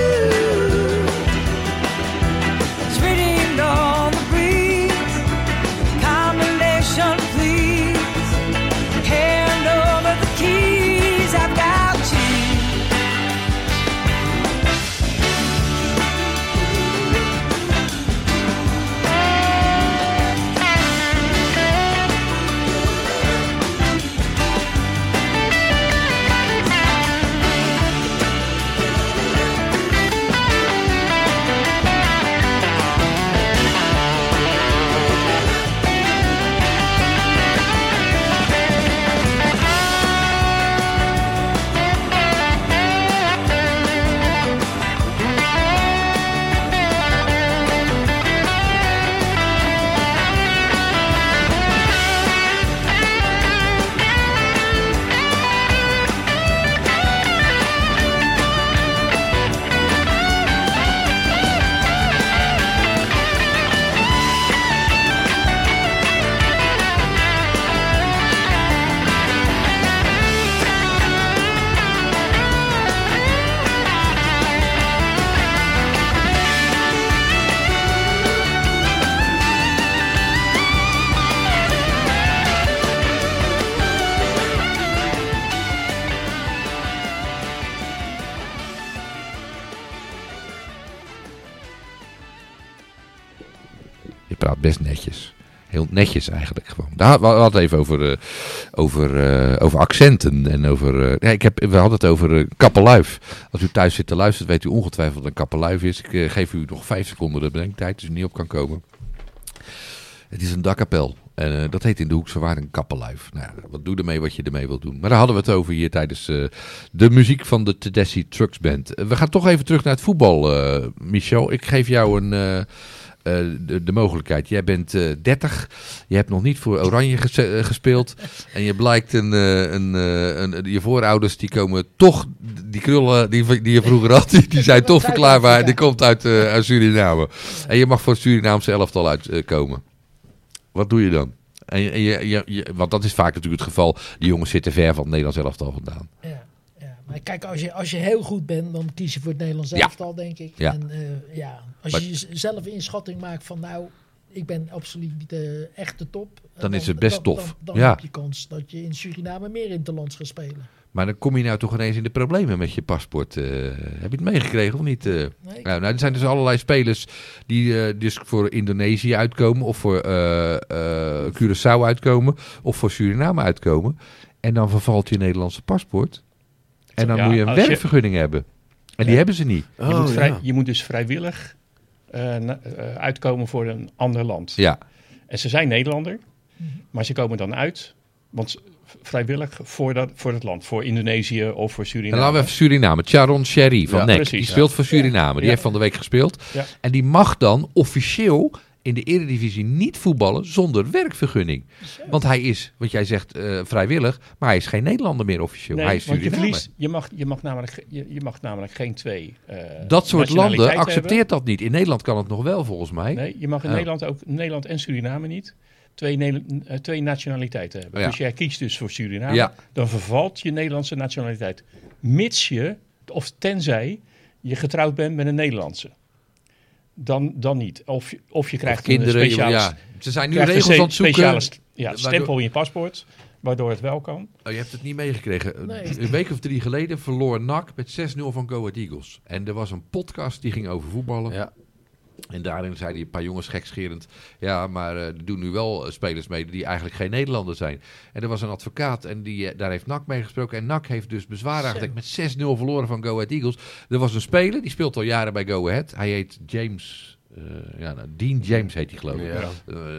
K: it's written on the breeze. Combination, please, hand over the keys. I got you.
E: Je praat best netjes. Heel netjes eigenlijk gewoon. We hadden het even over accenten. En over, we hadden het over kappeluif. Als u thuis zit te luisteren, weet u ongetwijfeld wat een kappeluif is. Ik geef u nog 5 seconden de bedenktijd, dus u niet op kan komen. Het is een dakkapel. En dat heet in de Hoekse Waard een kappeluif. Nou, wat doe ermee wat je ermee wilt doen. Maar daar hadden we het over hier tijdens de muziek van de Tedeschi Trucks Band. We gaan toch even terug naar het voetbal, Michel. Ik geef jou de mogelijkheid. Jij bent 30. Je hebt nog niet voor Oranje gespeeld. En je blijkt je voorouders die komen toch, die krullen die je vroeger had, die zijn toch verklaarbaar. Die komt uit Suriname. En je mag voor het Surinaamse elftal uitkomen. Wat doe je dan? Want dat is vaak natuurlijk het geval. Die jongens zitten ver van het Nederlands elftal vandaan.
H: Ja, Maar kijk, als je heel goed bent, dan kies je voor het Nederlands
E: Ja.
H: elftal, denk ik.
E: Ja.
H: En als
E: Maar-
H: je zelf inschatting maakt van nou, ik ben absoluut niet de echte top.
E: Dan is het best tof.
H: Dan
E: Ja.
H: heb je kans dat je in Suriname meer interlands gaat spelen.
E: Maar dan kom je nou toch ineens in de problemen met je paspoort. Heb je het meegekregen of niet?
H: Nee.
E: Nou, er zijn dus allerlei spelers die dus voor Indonesië uitkomen. Of voor Curaçao uitkomen. Of voor Suriname uitkomen. En dan vervalt je Nederlandse paspoort. En dan
F: Ja,
E: moet je een
F: als je-
E: werkvergunning hebben. En die hebben ze niet.
F: Je moet dus vrijwillig uitkomen voor een ander land.
E: Ja.
F: En ze zijn Nederlander, maar ze komen dan uit, want vrijwillig voor het land, voor Indonesië of voor
E: En
F: Suriname.
E: laten we even Suriname. Charon Sherry van
F: Ja,
E: NEC.
F: precies,
E: Die
F: ja.
E: speelt voor Suriname. Die
F: Ja.
E: heeft van de week gespeeld.
F: Ja.
E: En die mag dan officieel in de Eredivisie niet voetballen zonder werkvergunning. Want hij is, wat jij zegt, vrijwillig. Maar hij is geen Nederlander meer officieel.
F: Nee,
E: hij is
F: want je
E: Surinamer.
F: verliest, je mag namelijk geen twee
E: Dat soort landen
F: nationaliteiten
E: accepteert
F: hebben.
E: dat niet. In Nederland kan het nog wel, volgens mij.
F: Nee, je mag in
E: Oh.
F: Nederland en Suriname niet twee nationaliteiten hebben.
E: Ja.
F: Dus jij kiest dus voor Suriname,
E: Ja.
F: dan vervalt je Nederlandse nationaliteit. Mits je, of tenzij je getrouwd bent met een Nederlandse. Dan niet. Of je krijgt
E: kinderen,
F: een speciale...
E: ja. Ze zijn nu
F: krijgt
E: regels aan het zoeken.
F: speciale
E: waardoor-
F: stempel in je paspoort, waardoor het wel kan.
E: Oh, je hebt het niet meegekregen.
H: Nee.
E: Een week of 3 geleden verloor NAC met 6-0 van Go Ahead Eagles. En er was een podcast die ging over voetballen.
I: Ja.
E: En daarin zeiden een paar jongens gekscherend... ja, maar er doen nu wel spelers mee die eigenlijk geen Nederlander zijn. En er was een advocaat en daar heeft NAC mee gesproken. En NAC heeft dus bezwaar aangedekt met 6-0 verloren van Go Ahead Eagles. Er was een speler, die speelt al jaren bij Go Ahead. Hij heet James... Dean James heet hij geloof ik.
I: Ja.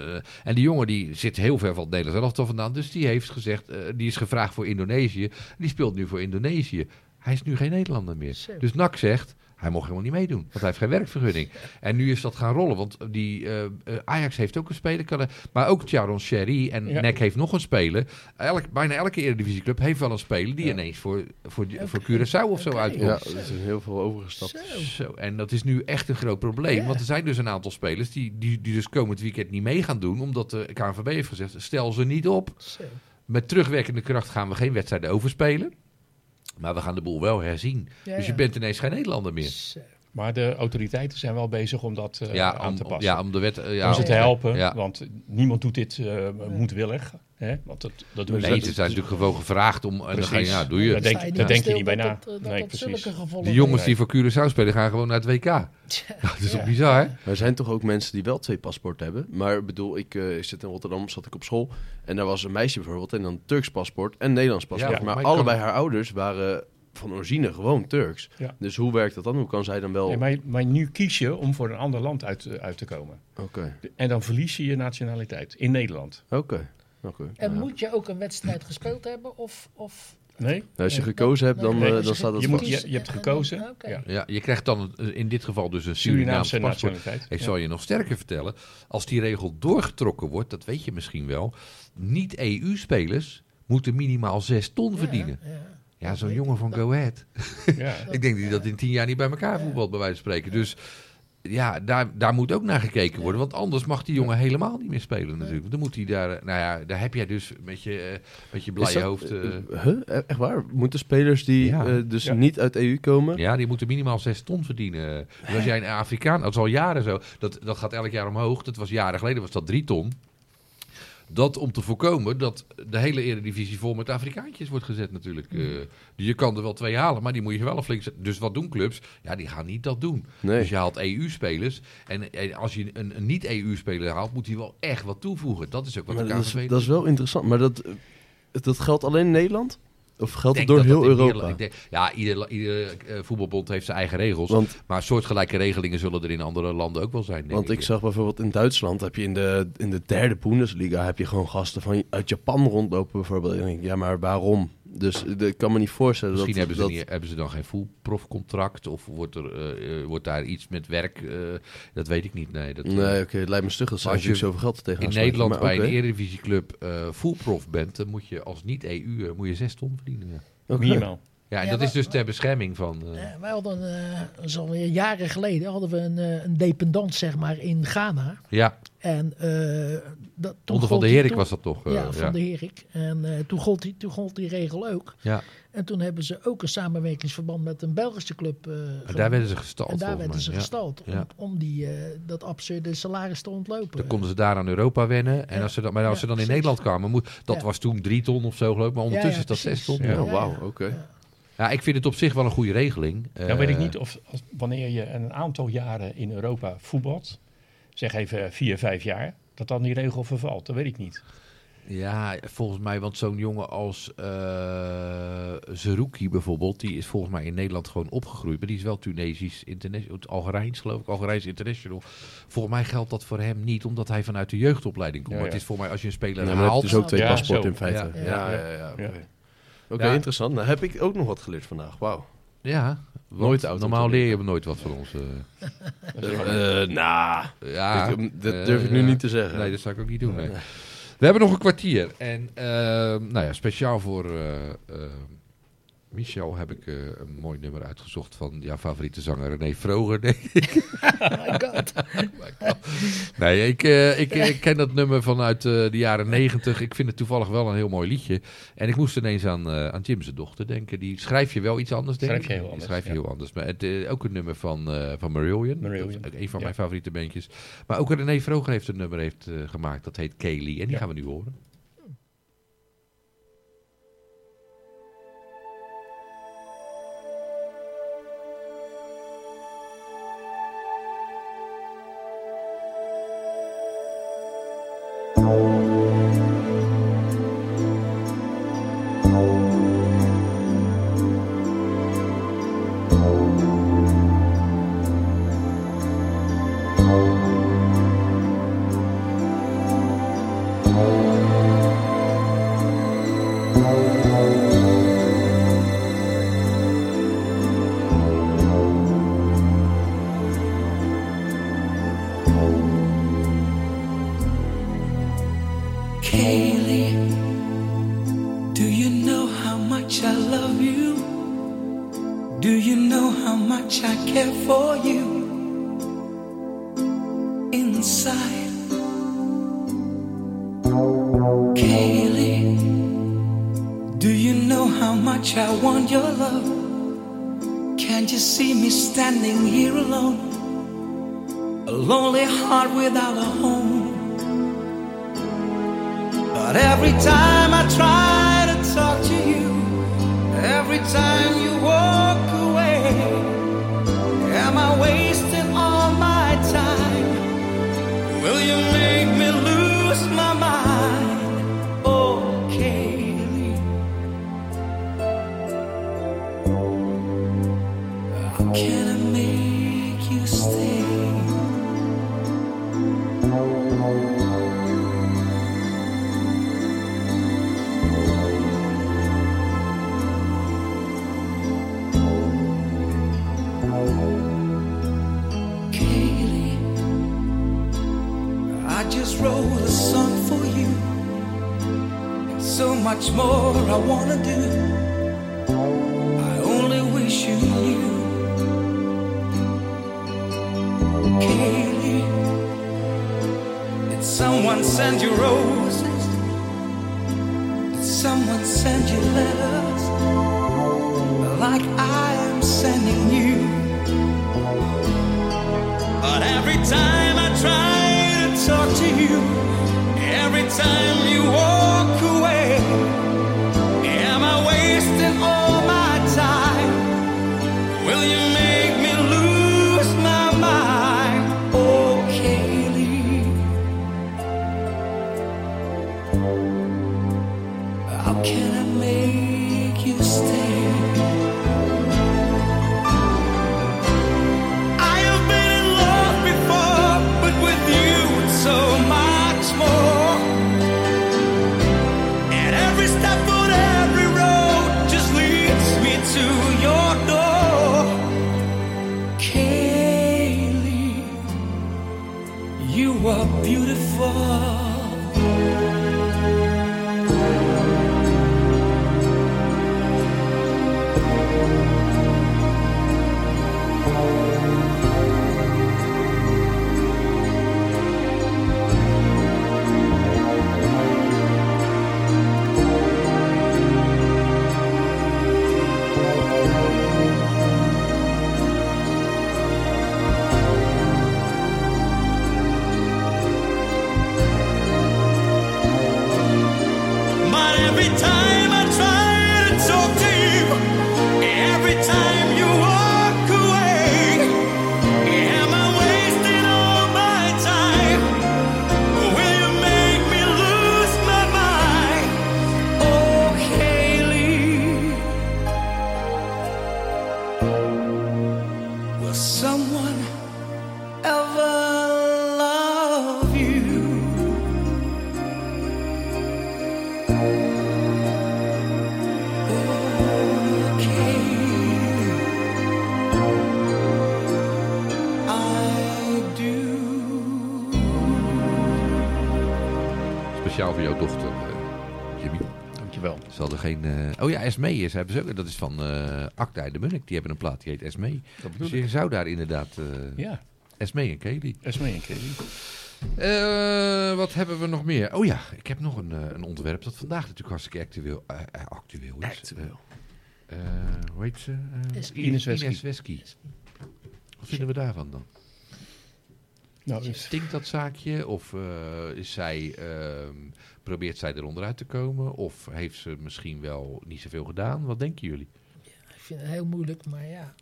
E: En die jongen die zit heel ver van het Nederlands elftal vandaan. Dus die heeft gezegd, die is gevraagd voor Indonesië. Die speelt nu voor Indonesië. Hij is nu geen Nederlander meer.
H: Zo.
E: Dus NAC zegt, hij mocht helemaal niet meedoen. Want hij heeft geen werkvergunning. En nu is dat gaan rollen. Want die Ajax heeft ook een speler. Maar ook Charon Sherry en
F: Ja.
E: NEC heeft nog een speler. Bijna elke Eredivisieclub heeft wel een speler die ineens voor Curaçao of zo uitkomt.
I: Ja, er is heel veel overgestapt.
E: Zo, en dat is nu echt een groot probleem.
H: Ja.
E: Want er zijn dus een aantal spelers die dus komend weekend niet mee gaan doen. Omdat de KNVB heeft gezegd, stel ze niet op.
H: Zo.
E: Met terugwerkende kracht gaan we geen wedstrijden overspelen. Maar we gaan de boel wel herzien.
H: Ja,
E: dus je
H: ja.
E: bent ineens geen Nederlander meer.
H: Zo.
F: Maar de autoriteiten zijn wel bezig om dat aan te passen.
E: om de wet...
F: om ze te helpen,
E: Ja.
F: want niemand doet dit moedwillig. Hè? Want dat doen
E: Nee, ze zijn natuurlijk gewoon gevraagd om... En dan ga je,
F: Precies.
E: ja, doe je.
F: Dat
H: Sta je
F: daar denk je
H: stil
F: niet bij
H: dat
F: na.
H: dat
F: Nee,
H: zulke
F: precies.
H: gevolgen
E: Die jongens
H: heeft.
E: die voor Curaçao spelen gaan gewoon naar het WK. Dat is toch bizar, hè?
I: Er zijn toch ook mensen die wel 2 paspoorten hebben. Maar ik bedoel, ik zit in Rotterdam, zat ik op school. En daar was een meisje bijvoorbeeld en dan Turks paspoort en Nederlands paspoort.
E: Ja,
I: maar
E: maar
I: allebei haar ouders waren van origine gewoon Turks.
F: Ja.
I: Dus hoe werkt dat dan? Hoe kan zij dan wel...
F: Nee, maar nu kies je om voor een ander land uit te komen.
I: Oké.
F: En dan verlies je je nationaliteit in Nederland.
I: Oké.
H: En moet je ook een wedstrijd gespeeld hebben? Of
F: Nee?
I: Nou, als je gekozen hebt, dan,
H: Nee,
I: dan staat het
F: je
I: vast.
F: moet- je hebt gekozen.
H: Oké.
F: Ja.
E: Ja, je krijgt dan in dit geval dus een
F: Surinaamse
E: Surinaamse paspoort.
F: nationaliteit.
E: Ik
F: Ja.
E: zal je nog sterker vertellen. Als die regel doorgetrokken wordt, dat weet je misschien wel. Niet-EU-spelers moeten minimaal 6 ton verdienen. Ja, zo'n jongen van Go Ahead.
F: Ja.
E: Ik denk dat hij dat in 10 jaar niet bij elkaar voetbalt, bij wijze van spreken. Dus ja, daar moet ook naar gekeken worden. Want anders mag die jongen helemaal niet meer spelen natuurlijk. Dan moet hij daar... Nou ja, daar heb jij dus met je
I: Is
E: blije
I: dat-
E: hoofd...
I: Echt waar? Moeten spelers die
E: Ja.
I: dus
F: Ja.
I: niet uit EU komen?
E: Ja, die moeten minimaal 6 ton verdienen. Dus als jij een Afrikaan, dat is al jaren zo, dat gaat elk jaar omhoog. Dat was jaren geleden, was dat 3 ton. Dat om te voorkomen dat de hele Eredivisie vol met Afrikaantjes wordt gezet natuurlijk. Je kan er wel 2 halen, maar die moet je wel flink zetten. Dus wat doen clubs? Ja, die gaan niet dat doen.
I: Nee.
E: Dus je haalt EU-spelers. En als je een niet-EU-speler haalt, moet hij wel echt wat toevoegen. Dat is ook wat
I: Maar
E: de
I: dat
E: KNVB
I: is, dat is wel interessant. Maar dat geldt alleen in Nederland? Of geldt het
E: denk
I: door
E: dat
I: heel
E: dat in
I: Europa?
E: Nederland- ik denk- ja, ieder voetbalbond heeft zijn eigen regels.
I: Want-
E: maar soortgelijke regelingen zullen er in andere landen ook wel zijn. denk
I: Want ik zag bijvoorbeeld in Duitsland heb je in de derde Bundesliga heb je gewoon gasten uit Japan rondlopen bijvoorbeeld. En dan denk ik, ja, maar waarom? Dus ik kan me niet voorstellen
E: Misschien
I: dat...
E: hebben ze dan geen full-prof-contract of wordt daar iets met werk? Dat weet ik niet. Nee,
I: Nee, oké, het lijkt me stug dat ze
E: als je
I: natuurlijk zoveel geld tegenaan
E: in
I: smijten,
E: Nederland
I: maar
E: bij
I: oké.
E: een Eredivisieclub full-prof bent, dan moet je als niet-EU moet je 6 ton verdienen. Ja.
I: Oké.
F: Minimaal.
E: Ja, en
H: Ja,
E: dat is
H: maar-
E: dus ter bescherming van...
H: Wij hadden, dat is alweer jaren geleden, hadden we een dependant, zeg maar, in Ghana.
E: ja,
H: En toen
E: onder Van
H: gold
E: de
H: die-
E: Herik
H: toen-
E: was dat toch?
H: Ja, Van de Herik. En toen gold die regel ook.
E: Ja,
H: En toen hebben ze ook een samenwerkingsverband met een Belgische club
E: en daar werden ze gestald.
H: En daar
E: volgens
H: werden ze
E: mij. Ja.
H: gestald
E: Ja.
H: om dat absurde salaris te ontlopen.
E: Dan konden ze daar aan Europa wennen. En
H: Ja.
E: als ze dan, maar als
H: Ja,
E: ze dan in
H: precies.
E: Nederland kwamen, dat
H: Ja.
E: was toen 3 ton of zo geloof ik. Maar ondertussen is dat 6 ton.
F: Ja.
I: Oh, wauw, oké.
E: Ja, ik vind het op zich wel een goede regeling.
F: Dan weet ik niet of wanneer je een aantal jaren in Europa voetbalt, zeg even 4, 5 jaar, dat dan die regel vervalt. Dat weet ik niet.
E: Ja, volgens mij, want zo'n jongen als Zerouki bijvoorbeeld, die is volgens mij in Nederland gewoon opgegroeid. Maar die is wel Tunesisch international, Algerijns geloof ik, Algerijns international. Volgens mij geldt dat voor hem niet, omdat hij vanuit de jeugdopleiding komt.
F: Ja,
E: Maar
F: ja.
E: het is voor mij als je een speler
I: Ja, maar dan heb je
E: haalt...
I: dus ook 2
F: Ja,
I: paspoorten
F: zo.
I: in feite.
E: Ja.
I: Ja.
F: Ja.
I: Oké,
E: Ja.
I: interessant. Nou heb ik ook nog wat geleerd vandaag. Wauw.
E: Ja, want
I: Nooit de auto
E: normaal
I: te
E: leer je
I: leren.
E: nooit wat van ons.
I: Nou,
E: Ja,
I: dat durf ik nu niet te zeggen.
E: Nee, dat zou ik ook niet doen. Nee. We hebben nog een kwartier. En nou ja, speciaal voor Michel heb ik een mooi nummer uitgezocht van jouw favoriete zanger René Vroger, denk ik.
H: Oh my god.
E: Nee, ik ken dat nummer vanuit de jaren 90. Ik vind het toevallig wel een heel mooi liedje. En ik moest ineens aan Jim zijn dochter denken. Die schrijf je wel iets anders, denk ik.
F: Schrijf je heel anders,
E: Schrijf je
F: ja.
E: heel anders. Maar het, ook een nummer van Marillion.
F: Marillion.
E: Dat is ook een van
F: Ja.
E: mijn favoriete bandjes. Maar ook René Vroger heeft een nummer gemaakt. Dat heet Kaylee. En die
F: Ja.
E: gaan we nu horen.
K: Kaylee, do you know how much I love you? Do you know how much I care for you? Inside, Kaylee, do you know how much I want your love? Can't you see me standing here alone? A lonely heart without a home. But every time I try to talk to you, every time you walk away, am I wasting all my time? Will you make me lose my mind? Oh, Kaylee, how can I make you stay? Kaylee, I just wrote a song for you. So much more I wanna do. I only wish you knew. Kaylee, did someone send you roses? Did someone send you letters? Like I am sending you. But every time I try to talk to you, every time you walk away, am I wasting all my time? Will you make me lose my mind? Oh, Kaylee, how can I make you stay? I have been in love before, but with you it's so much more. And every step on every road just leads me to your door. Kaylee, you are beautiful.
C: time I try to talk to you, every time you walk away, am I wasting all my time? Will you make me lose my mind? Oh, Haley, will someone ever love you?
E: Speciaal voor jouw dochter, Jimmy.
F: Dankjewel.
E: Zal er geen... Oh ja, Esmee is. Hebben ze ook, dat is van Acta de Munnik. Die hebben een plaat die heet Esmee. Dus je zou daar inderdaad...
F: Ja.
E: Esmee en Kelly.
F: Esmee en Kelly.
E: Wat hebben we nog meer? Oh ja, ik heb nog een onderwerp dat vandaag natuurlijk hartstikke actueel is. Hoe heet ze?
F: Ines
E: Wesky. Wat vinden we daarvan dan?
F: Nou,
E: Stinkt dat zaakje? Of probeert zij eronder uit te komen? Of heeft ze misschien wel niet zoveel gedaan? Wat denken jullie?
H: Ik vind het heel moeilijk, maar ja,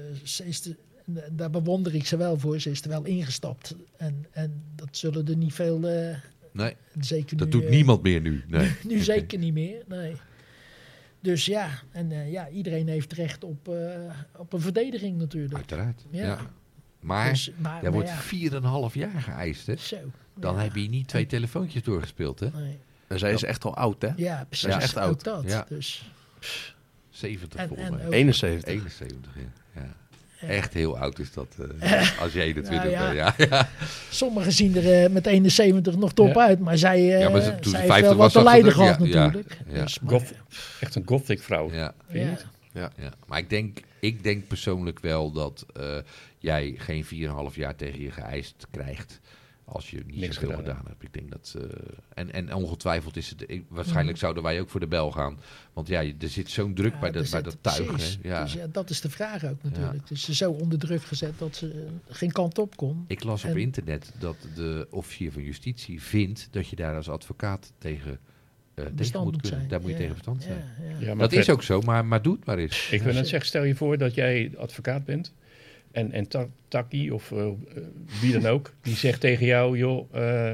H: daar bewonder ik ze wel voor. Ze is er wel ingestapt. En dat zullen er niet veel...
E: Nee,
H: zeker
E: dat
H: nu,
E: doet niemand meer nu. Nee.
H: Nu zeker niet meer, nee. Dus ja, en iedereen heeft recht op een verdediging natuurlijk.
E: Uiteraard,
H: Ja.
E: ja. Maar, jij wordt
H: ja.
E: 4,5 jaar geëist, hè?
H: Zo.
E: Dan heb je niet 2 telefoontjes doorgespeeld, hè?
H: Nee.
I: En zij is echt al oud, hè?
H: Ja, precies.
I: Ja, echt oud.
H: Dat.
E: Ja.
H: Dus,
E: 70
H: En-
E: volgens
H: en
E: mij.
H: ook-
I: 71.
E: 71, ja. Echt heel oud is dat, als je 21
H: Nou ja.
E: bent. Ja.
H: sommigen zien er met 71 nog top uit, maar zij,
E: Ja, maar toen
H: zij
E: ze
H: heeft
E: 50
H: wel
E: was,
H: wat te
E: zag ze
H: lijden
E: er-
H: gehad
E: ja,
H: natuurlijk.
E: ja.
H: Dus, maar,
F: Echt een gothic vrouw.
E: Ja.
F: Vind je
H: ja.
F: niet?
E: Ja. Maar ik denk persoonlijk wel dat jij geen 4,5 jaar tegen je geëist krijgt als je niet
F: Niks
E: zoveel
F: gedaan
E: gedaan hebt. Ik denk dat en ongetwijfeld is het... waarschijnlijk zouden wij ook voor de bel gaan. Want ja, er zit zo'n druk
H: Ja,
E: bij
H: er
E: dat
H: zit-
E: tuig.
H: precies.
E: Hè? Ja.
H: Dus ja, dat is de vraag ook natuurlijk. Dus ze is zo onder druk gezet dat ze geen kant op kon.
E: Ik las op
H: En-
E: internet dat de officier van justitie vindt dat je daar als advocaat tegen
H: bestand
E: moet kunnen.
H: zijn.
E: Daar moet je
H: Ja,
E: tegen bestand zijn.
H: ja.
F: Ja, maar
E: Dat is
F: Fred,
E: ook zo, maar doe het maar eens.
F: Ik wil net zeggen, stel je voor dat jij advocaat bent. En Taki of wie dan ook, die zegt tegen jou, joh,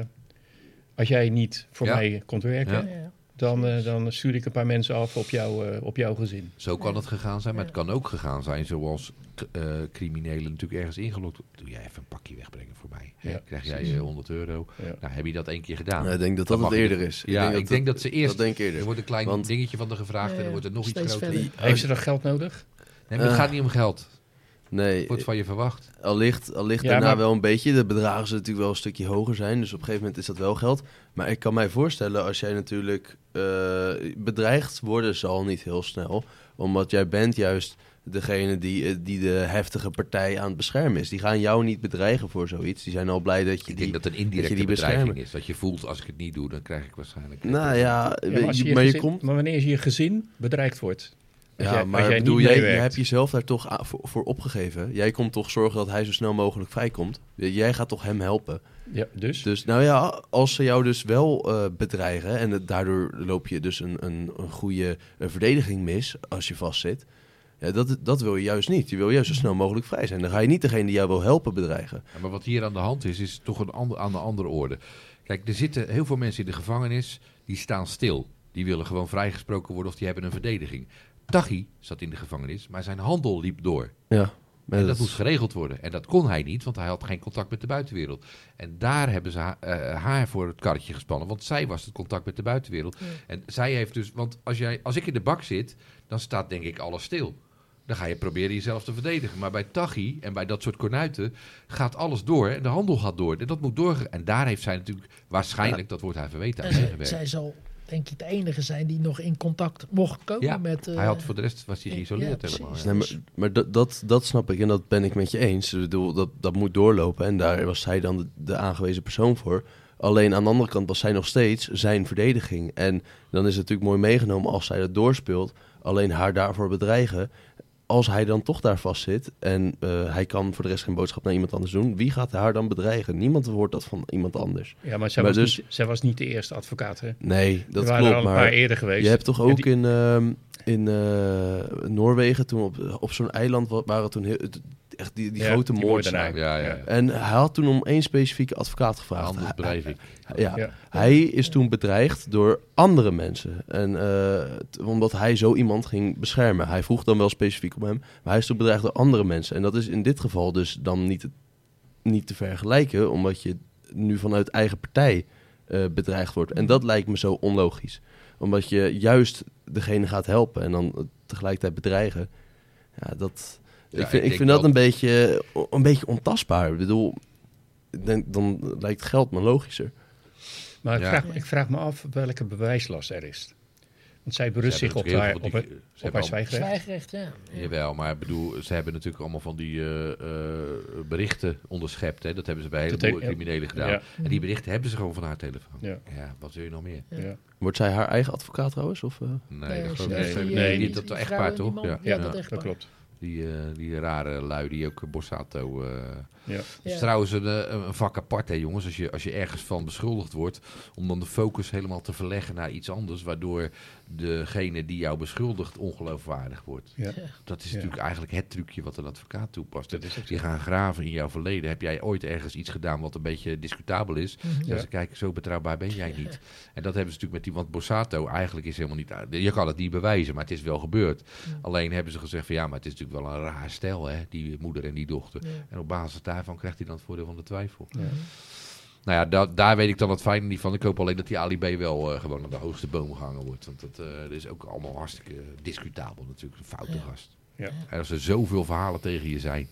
F: als jij niet voor
E: Ja.
F: mij komt werken,
H: Ja.
F: dan stuur ik een paar mensen af op jouw gezin.
E: Zo kan het gegaan zijn, maar het kan ook gegaan zijn zoals criminelen natuurlijk ergens ingelokt. Doe jij even een pakje wegbrengen voor mij.
F: Ja,
E: Krijg jij
F: precies.
E: €100.
F: Ja.
E: Nou, heb je dat 1 keer gedaan?
I: Ja, ik denk dat
E: Dan
I: dat het
E: mag je
I: eerder
E: er-
I: is.
E: Ja, ik denk dat ze eerst...
I: Dat denk ik eerder.
E: Er wordt een klein
I: Want-
E: dingetje van de gevraagd en
H: Ja,
E: dan wordt het nog iets
H: steeds
E: groter.
H: verder.
F: Heeft ze dan geld nodig?
E: Nee, maar het gaat niet om geld.
I: Nee,
E: Wordt van je verwacht.
I: allicht
F: Ja,
I: daarna
F: maar-
I: wel een beetje. De bedragen zullen natuurlijk wel een stukje hoger zijn. Dus op een gegeven moment is dat wel geld. Maar ik kan mij voorstellen, als jij natuurlijk bedreigd worden zal niet heel snel. Omdat jij bent juist degene die de heftige partij aan het beschermen is. Die gaan jou niet bedreigen voor zoiets. Die zijn al blij dat je
E: Ik denk dat een
I: dat
E: indirecte
I: je die
E: bedreiging
I: beschermen.
E: is. Dat je voelt, als ik het niet doe, dan krijg ik waarschijnlijk...
I: Nou ja,
F: Ja, maar als je
I: maar je
F: gezin-
I: komt...
F: Maar wanneer je gezin bedreigd wordt. Als
I: Ja,
F: jij- als
I: maar
F: jij
I: bedoel,
F: niet
I: jij
F: meewerkt.
I: hebt jezelf daar toch voor opgegeven. Jij komt toch zorgen dat hij zo snel mogelijk vrijkomt. Jij gaat toch hem helpen.
F: Ja, dus?
I: Dus nou ja, als ze jou dus wel bedreigen en daardoor loop je dus een goede verdediging mis als je vastzit. Ja, dat wil je juist niet. Je wil juist zo snel mogelijk vrij zijn. Dan ga je niet degene die jou wil helpen bedreigen.
E: Ja, maar wat hier aan de hand is toch aan de andere orde. Kijk, er zitten heel veel mensen in de gevangenis, die staan stil. Die willen gewoon vrijgesproken worden of die hebben een verdediging. Taghi zat in de gevangenis, maar zijn handel liep door.
I: Ja,
E: En dat moest geregeld worden. En dat kon hij niet, want hij had geen contact met de buitenwereld. En daar hebben ze haar voor het karretje gespannen. Want zij was het contact met de buitenwereld.
H: Ja.
E: En zij heeft dus... Want als ik in de bak zit, dan staat denk ik alles stil. Dan ga je proberen jezelf te verdedigen. Maar bij Taghi en bij dat soort kornuiten gaat alles door. En de handel gaat door. En dat moet doorgaan. En daar heeft zij natuurlijk waarschijnlijk, dat wordt haar verweten, aan
H: En
E: meegewerkt.
H: zij zal denk ik de enige zijn die nog in contact mocht komen
E: Ja,
H: met...
E: hij had voor de rest was hij geïsoleerd
H: ja,
E: helemaal.
H: precies.
E: Ja.
I: Nee, maar dat snap ik en dat ben ik met je eens. Ik bedoel, dat moet doorlopen en daar was hij dan de aangewezen persoon voor. Alleen aan de andere kant was zij nog steeds zijn verdediging. En dan is het natuurlijk mooi meegenomen als zij dat doorspeelt. Alleen haar daarvoor bedreigen. als hij dan toch daar vast zit en hij kan voor de rest geen boodschap naar iemand anders doen, wie gaat haar dan bedreigen? Niemand hoort dat van iemand anders.
F: Ja, maar zij was niet de eerste advocaat, hè?
I: Nee, dat
F: er
I: klopt.
F: waren er al een
I: maar
F: paar eerder geweest.
I: Je hebt toch ook in Noorwegen, toen op zo'n eiland waren toen echt die grote moordzaak.
E: Ja.
I: En hij had toen om 1 specifieke advocaat gevraagd.
E: Anders Breivik.
I: Hij is toen bedreigd door andere mensen. En omdat hij zo iemand ging beschermen. Hij vroeg dan wel specifiek om hem. Maar hij is toen bedreigd door andere mensen. En dat is in dit geval dus dan niet te vergelijken. Omdat je nu vanuit eigen partij bedreigd wordt. En dat lijkt me zo onlogisch. Omdat je juist degene gaat helpen en dan tegelijkertijd bedreigen. Ja, dat...
E: Ja,
I: ik vind dat een beetje ontastbaar. Ik bedoel, dan lijkt geld me logischer.
F: Maar ik vraag me af welke bewijslast er is. Want zij berust zich op haar zwijgrecht.
H: Ja.
E: Jawel, maar ik bedoel, ze hebben natuurlijk allemaal van die berichten onderschept. Hè? Dat hebben ze bij een heleboel criminelen gedaan.
F: Ja.
E: En die berichten hebben ze gewoon van haar telefoon.
F: Ja.
E: Wat wil je nog meer?
F: Ja.
I: Wordt zij haar eigen advocaat trouwens? Of,
E: Nee, dat
F: Nee,
E: dat echtpaar toch?
H: Ja,
F: dat klopt.
E: Die rare lui die ook Borsato...
F: Ja.
E: Het is trouwens een vak apart, hè, jongens. Als je ergens van beschuldigd wordt, om dan de focus helemaal te verleggen naar iets anders, waardoor degene die jou beschuldigt ongeloofwaardig wordt.
F: Ja.
E: Dat is natuurlijk eigenlijk het trucje wat een advocaat toepast. Die gaan graven in jouw verleden. Heb jij ooit ergens iets gedaan wat een beetje discutabel is? Ja. Ze kijken, zo betrouwbaar ben jij niet. En dat hebben ze natuurlijk met die, want Borsato eigenlijk is helemaal niet... Je kan het niet bewijzen, maar het is wel gebeurd. Alleen hebben ze gezegd van maar het is natuurlijk wel een raar stel, hè, die moeder en die dochter. En op basis daarvan krijgt hij dan het voordeel van de twijfel. Ja. Nou ja, daar weet ik dan het fijne niet van. Ik hoop alleen dat die Ali B wel gewoon aan de hoogste boom gehangen wordt. Want dat is ook allemaal hartstikke discutabel natuurlijk. Een foute gast.
F: Ja.
E: En als er zoveel verhalen tegen je zijn.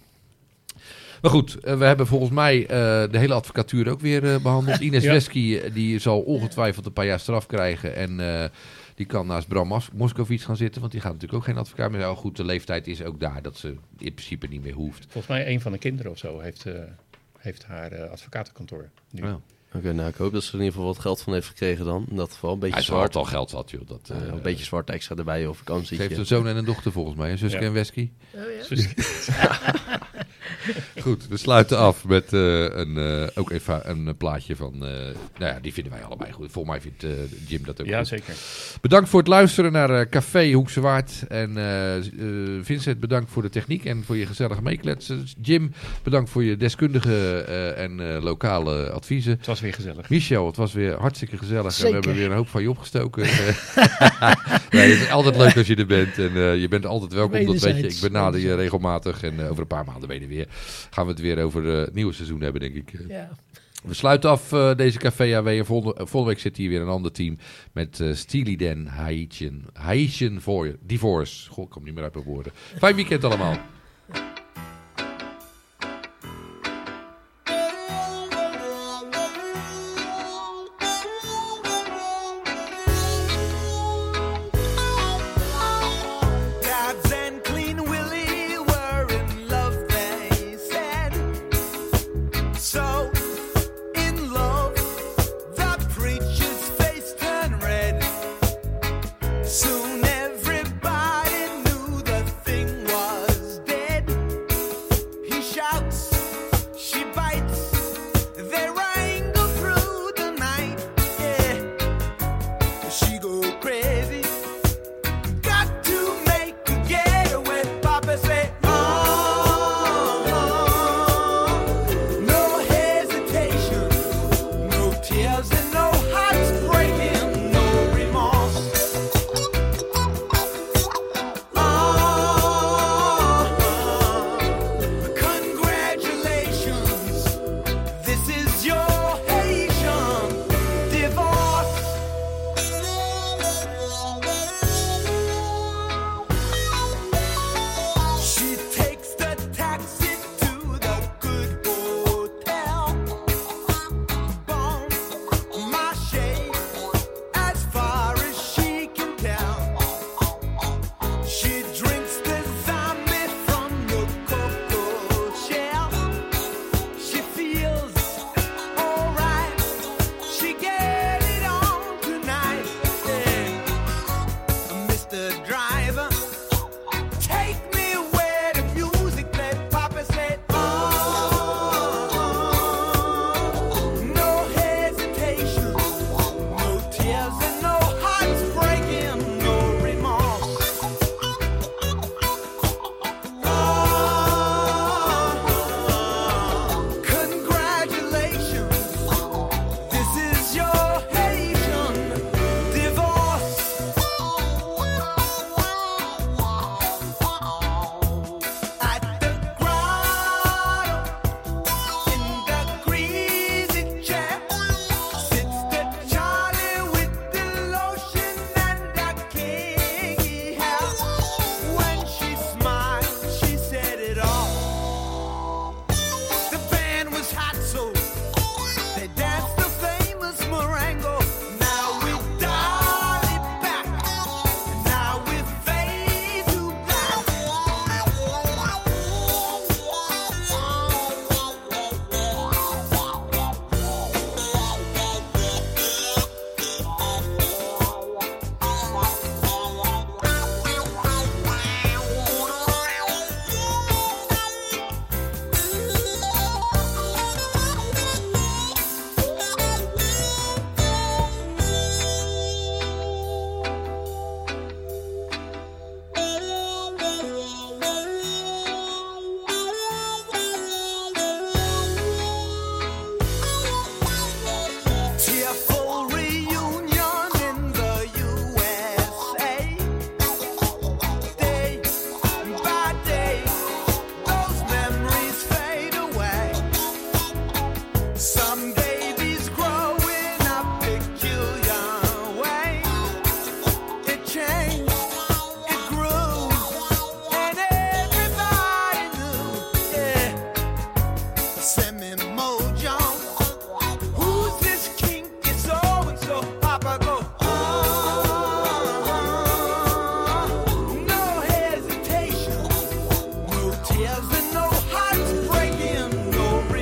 E: Maar goed, we hebben volgens mij de hele advocatuur ook weer behandeld. Ines Wesky, die zal ongetwijfeld een paar jaar straf krijgen. En die kan naast Bram Moskowitz gaan zitten. Want die gaat natuurlijk ook geen advocaat meer. Goed, de leeftijd is ook daar dat ze in principe niet meer hoeft.
F: Volgens mij een van de kinderen of zo heeft haar advocatenkantoor nu.
E: Ja.
I: Oké, nou ik hoop dat ze er in ieder geval wat geld van heeft gekregen dan. In dat geval een beetje
E: Hij
I: zwart.
E: al geld zat, joh.
I: Een beetje zwart extra erbij of vakantie.
E: Ze heeft een zoon en een dochter volgens mij. Suske en Wesky.
H: Oh, ja.
E: Goed, we sluiten af met ook even een plaatje van... die vinden wij allebei goed. Volgens mij vindt Jim dat ook goed.
F: Ja, zeker.
E: Bedankt voor het luisteren naar Café Hoekse Waard. En Vincent, bedankt voor de techniek en voor je gezellige meekletsen. Jim, bedankt voor je deskundige en lokale adviezen.
F: Het was weer gezellig.
E: Michel, het was weer hartstikke gezellig.
H: Zeker.
E: En we hebben weer een hoop van je opgestoken. Nee, het is altijd leuk als je er bent. En je bent altijd welkom, dat weet je. Ik benader je regelmatig. En over een paar maanden gaan we het weer over het nieuwe seizoen hebben, denk ik.
H: Ja.
E: We sluiten af deze Café AW. En volgende week zit hier weer een ander team met Steely Dan, Haitian Divorce. Goh, ik kom niet meer uit mijn woorden. Fijn weekend allemaal.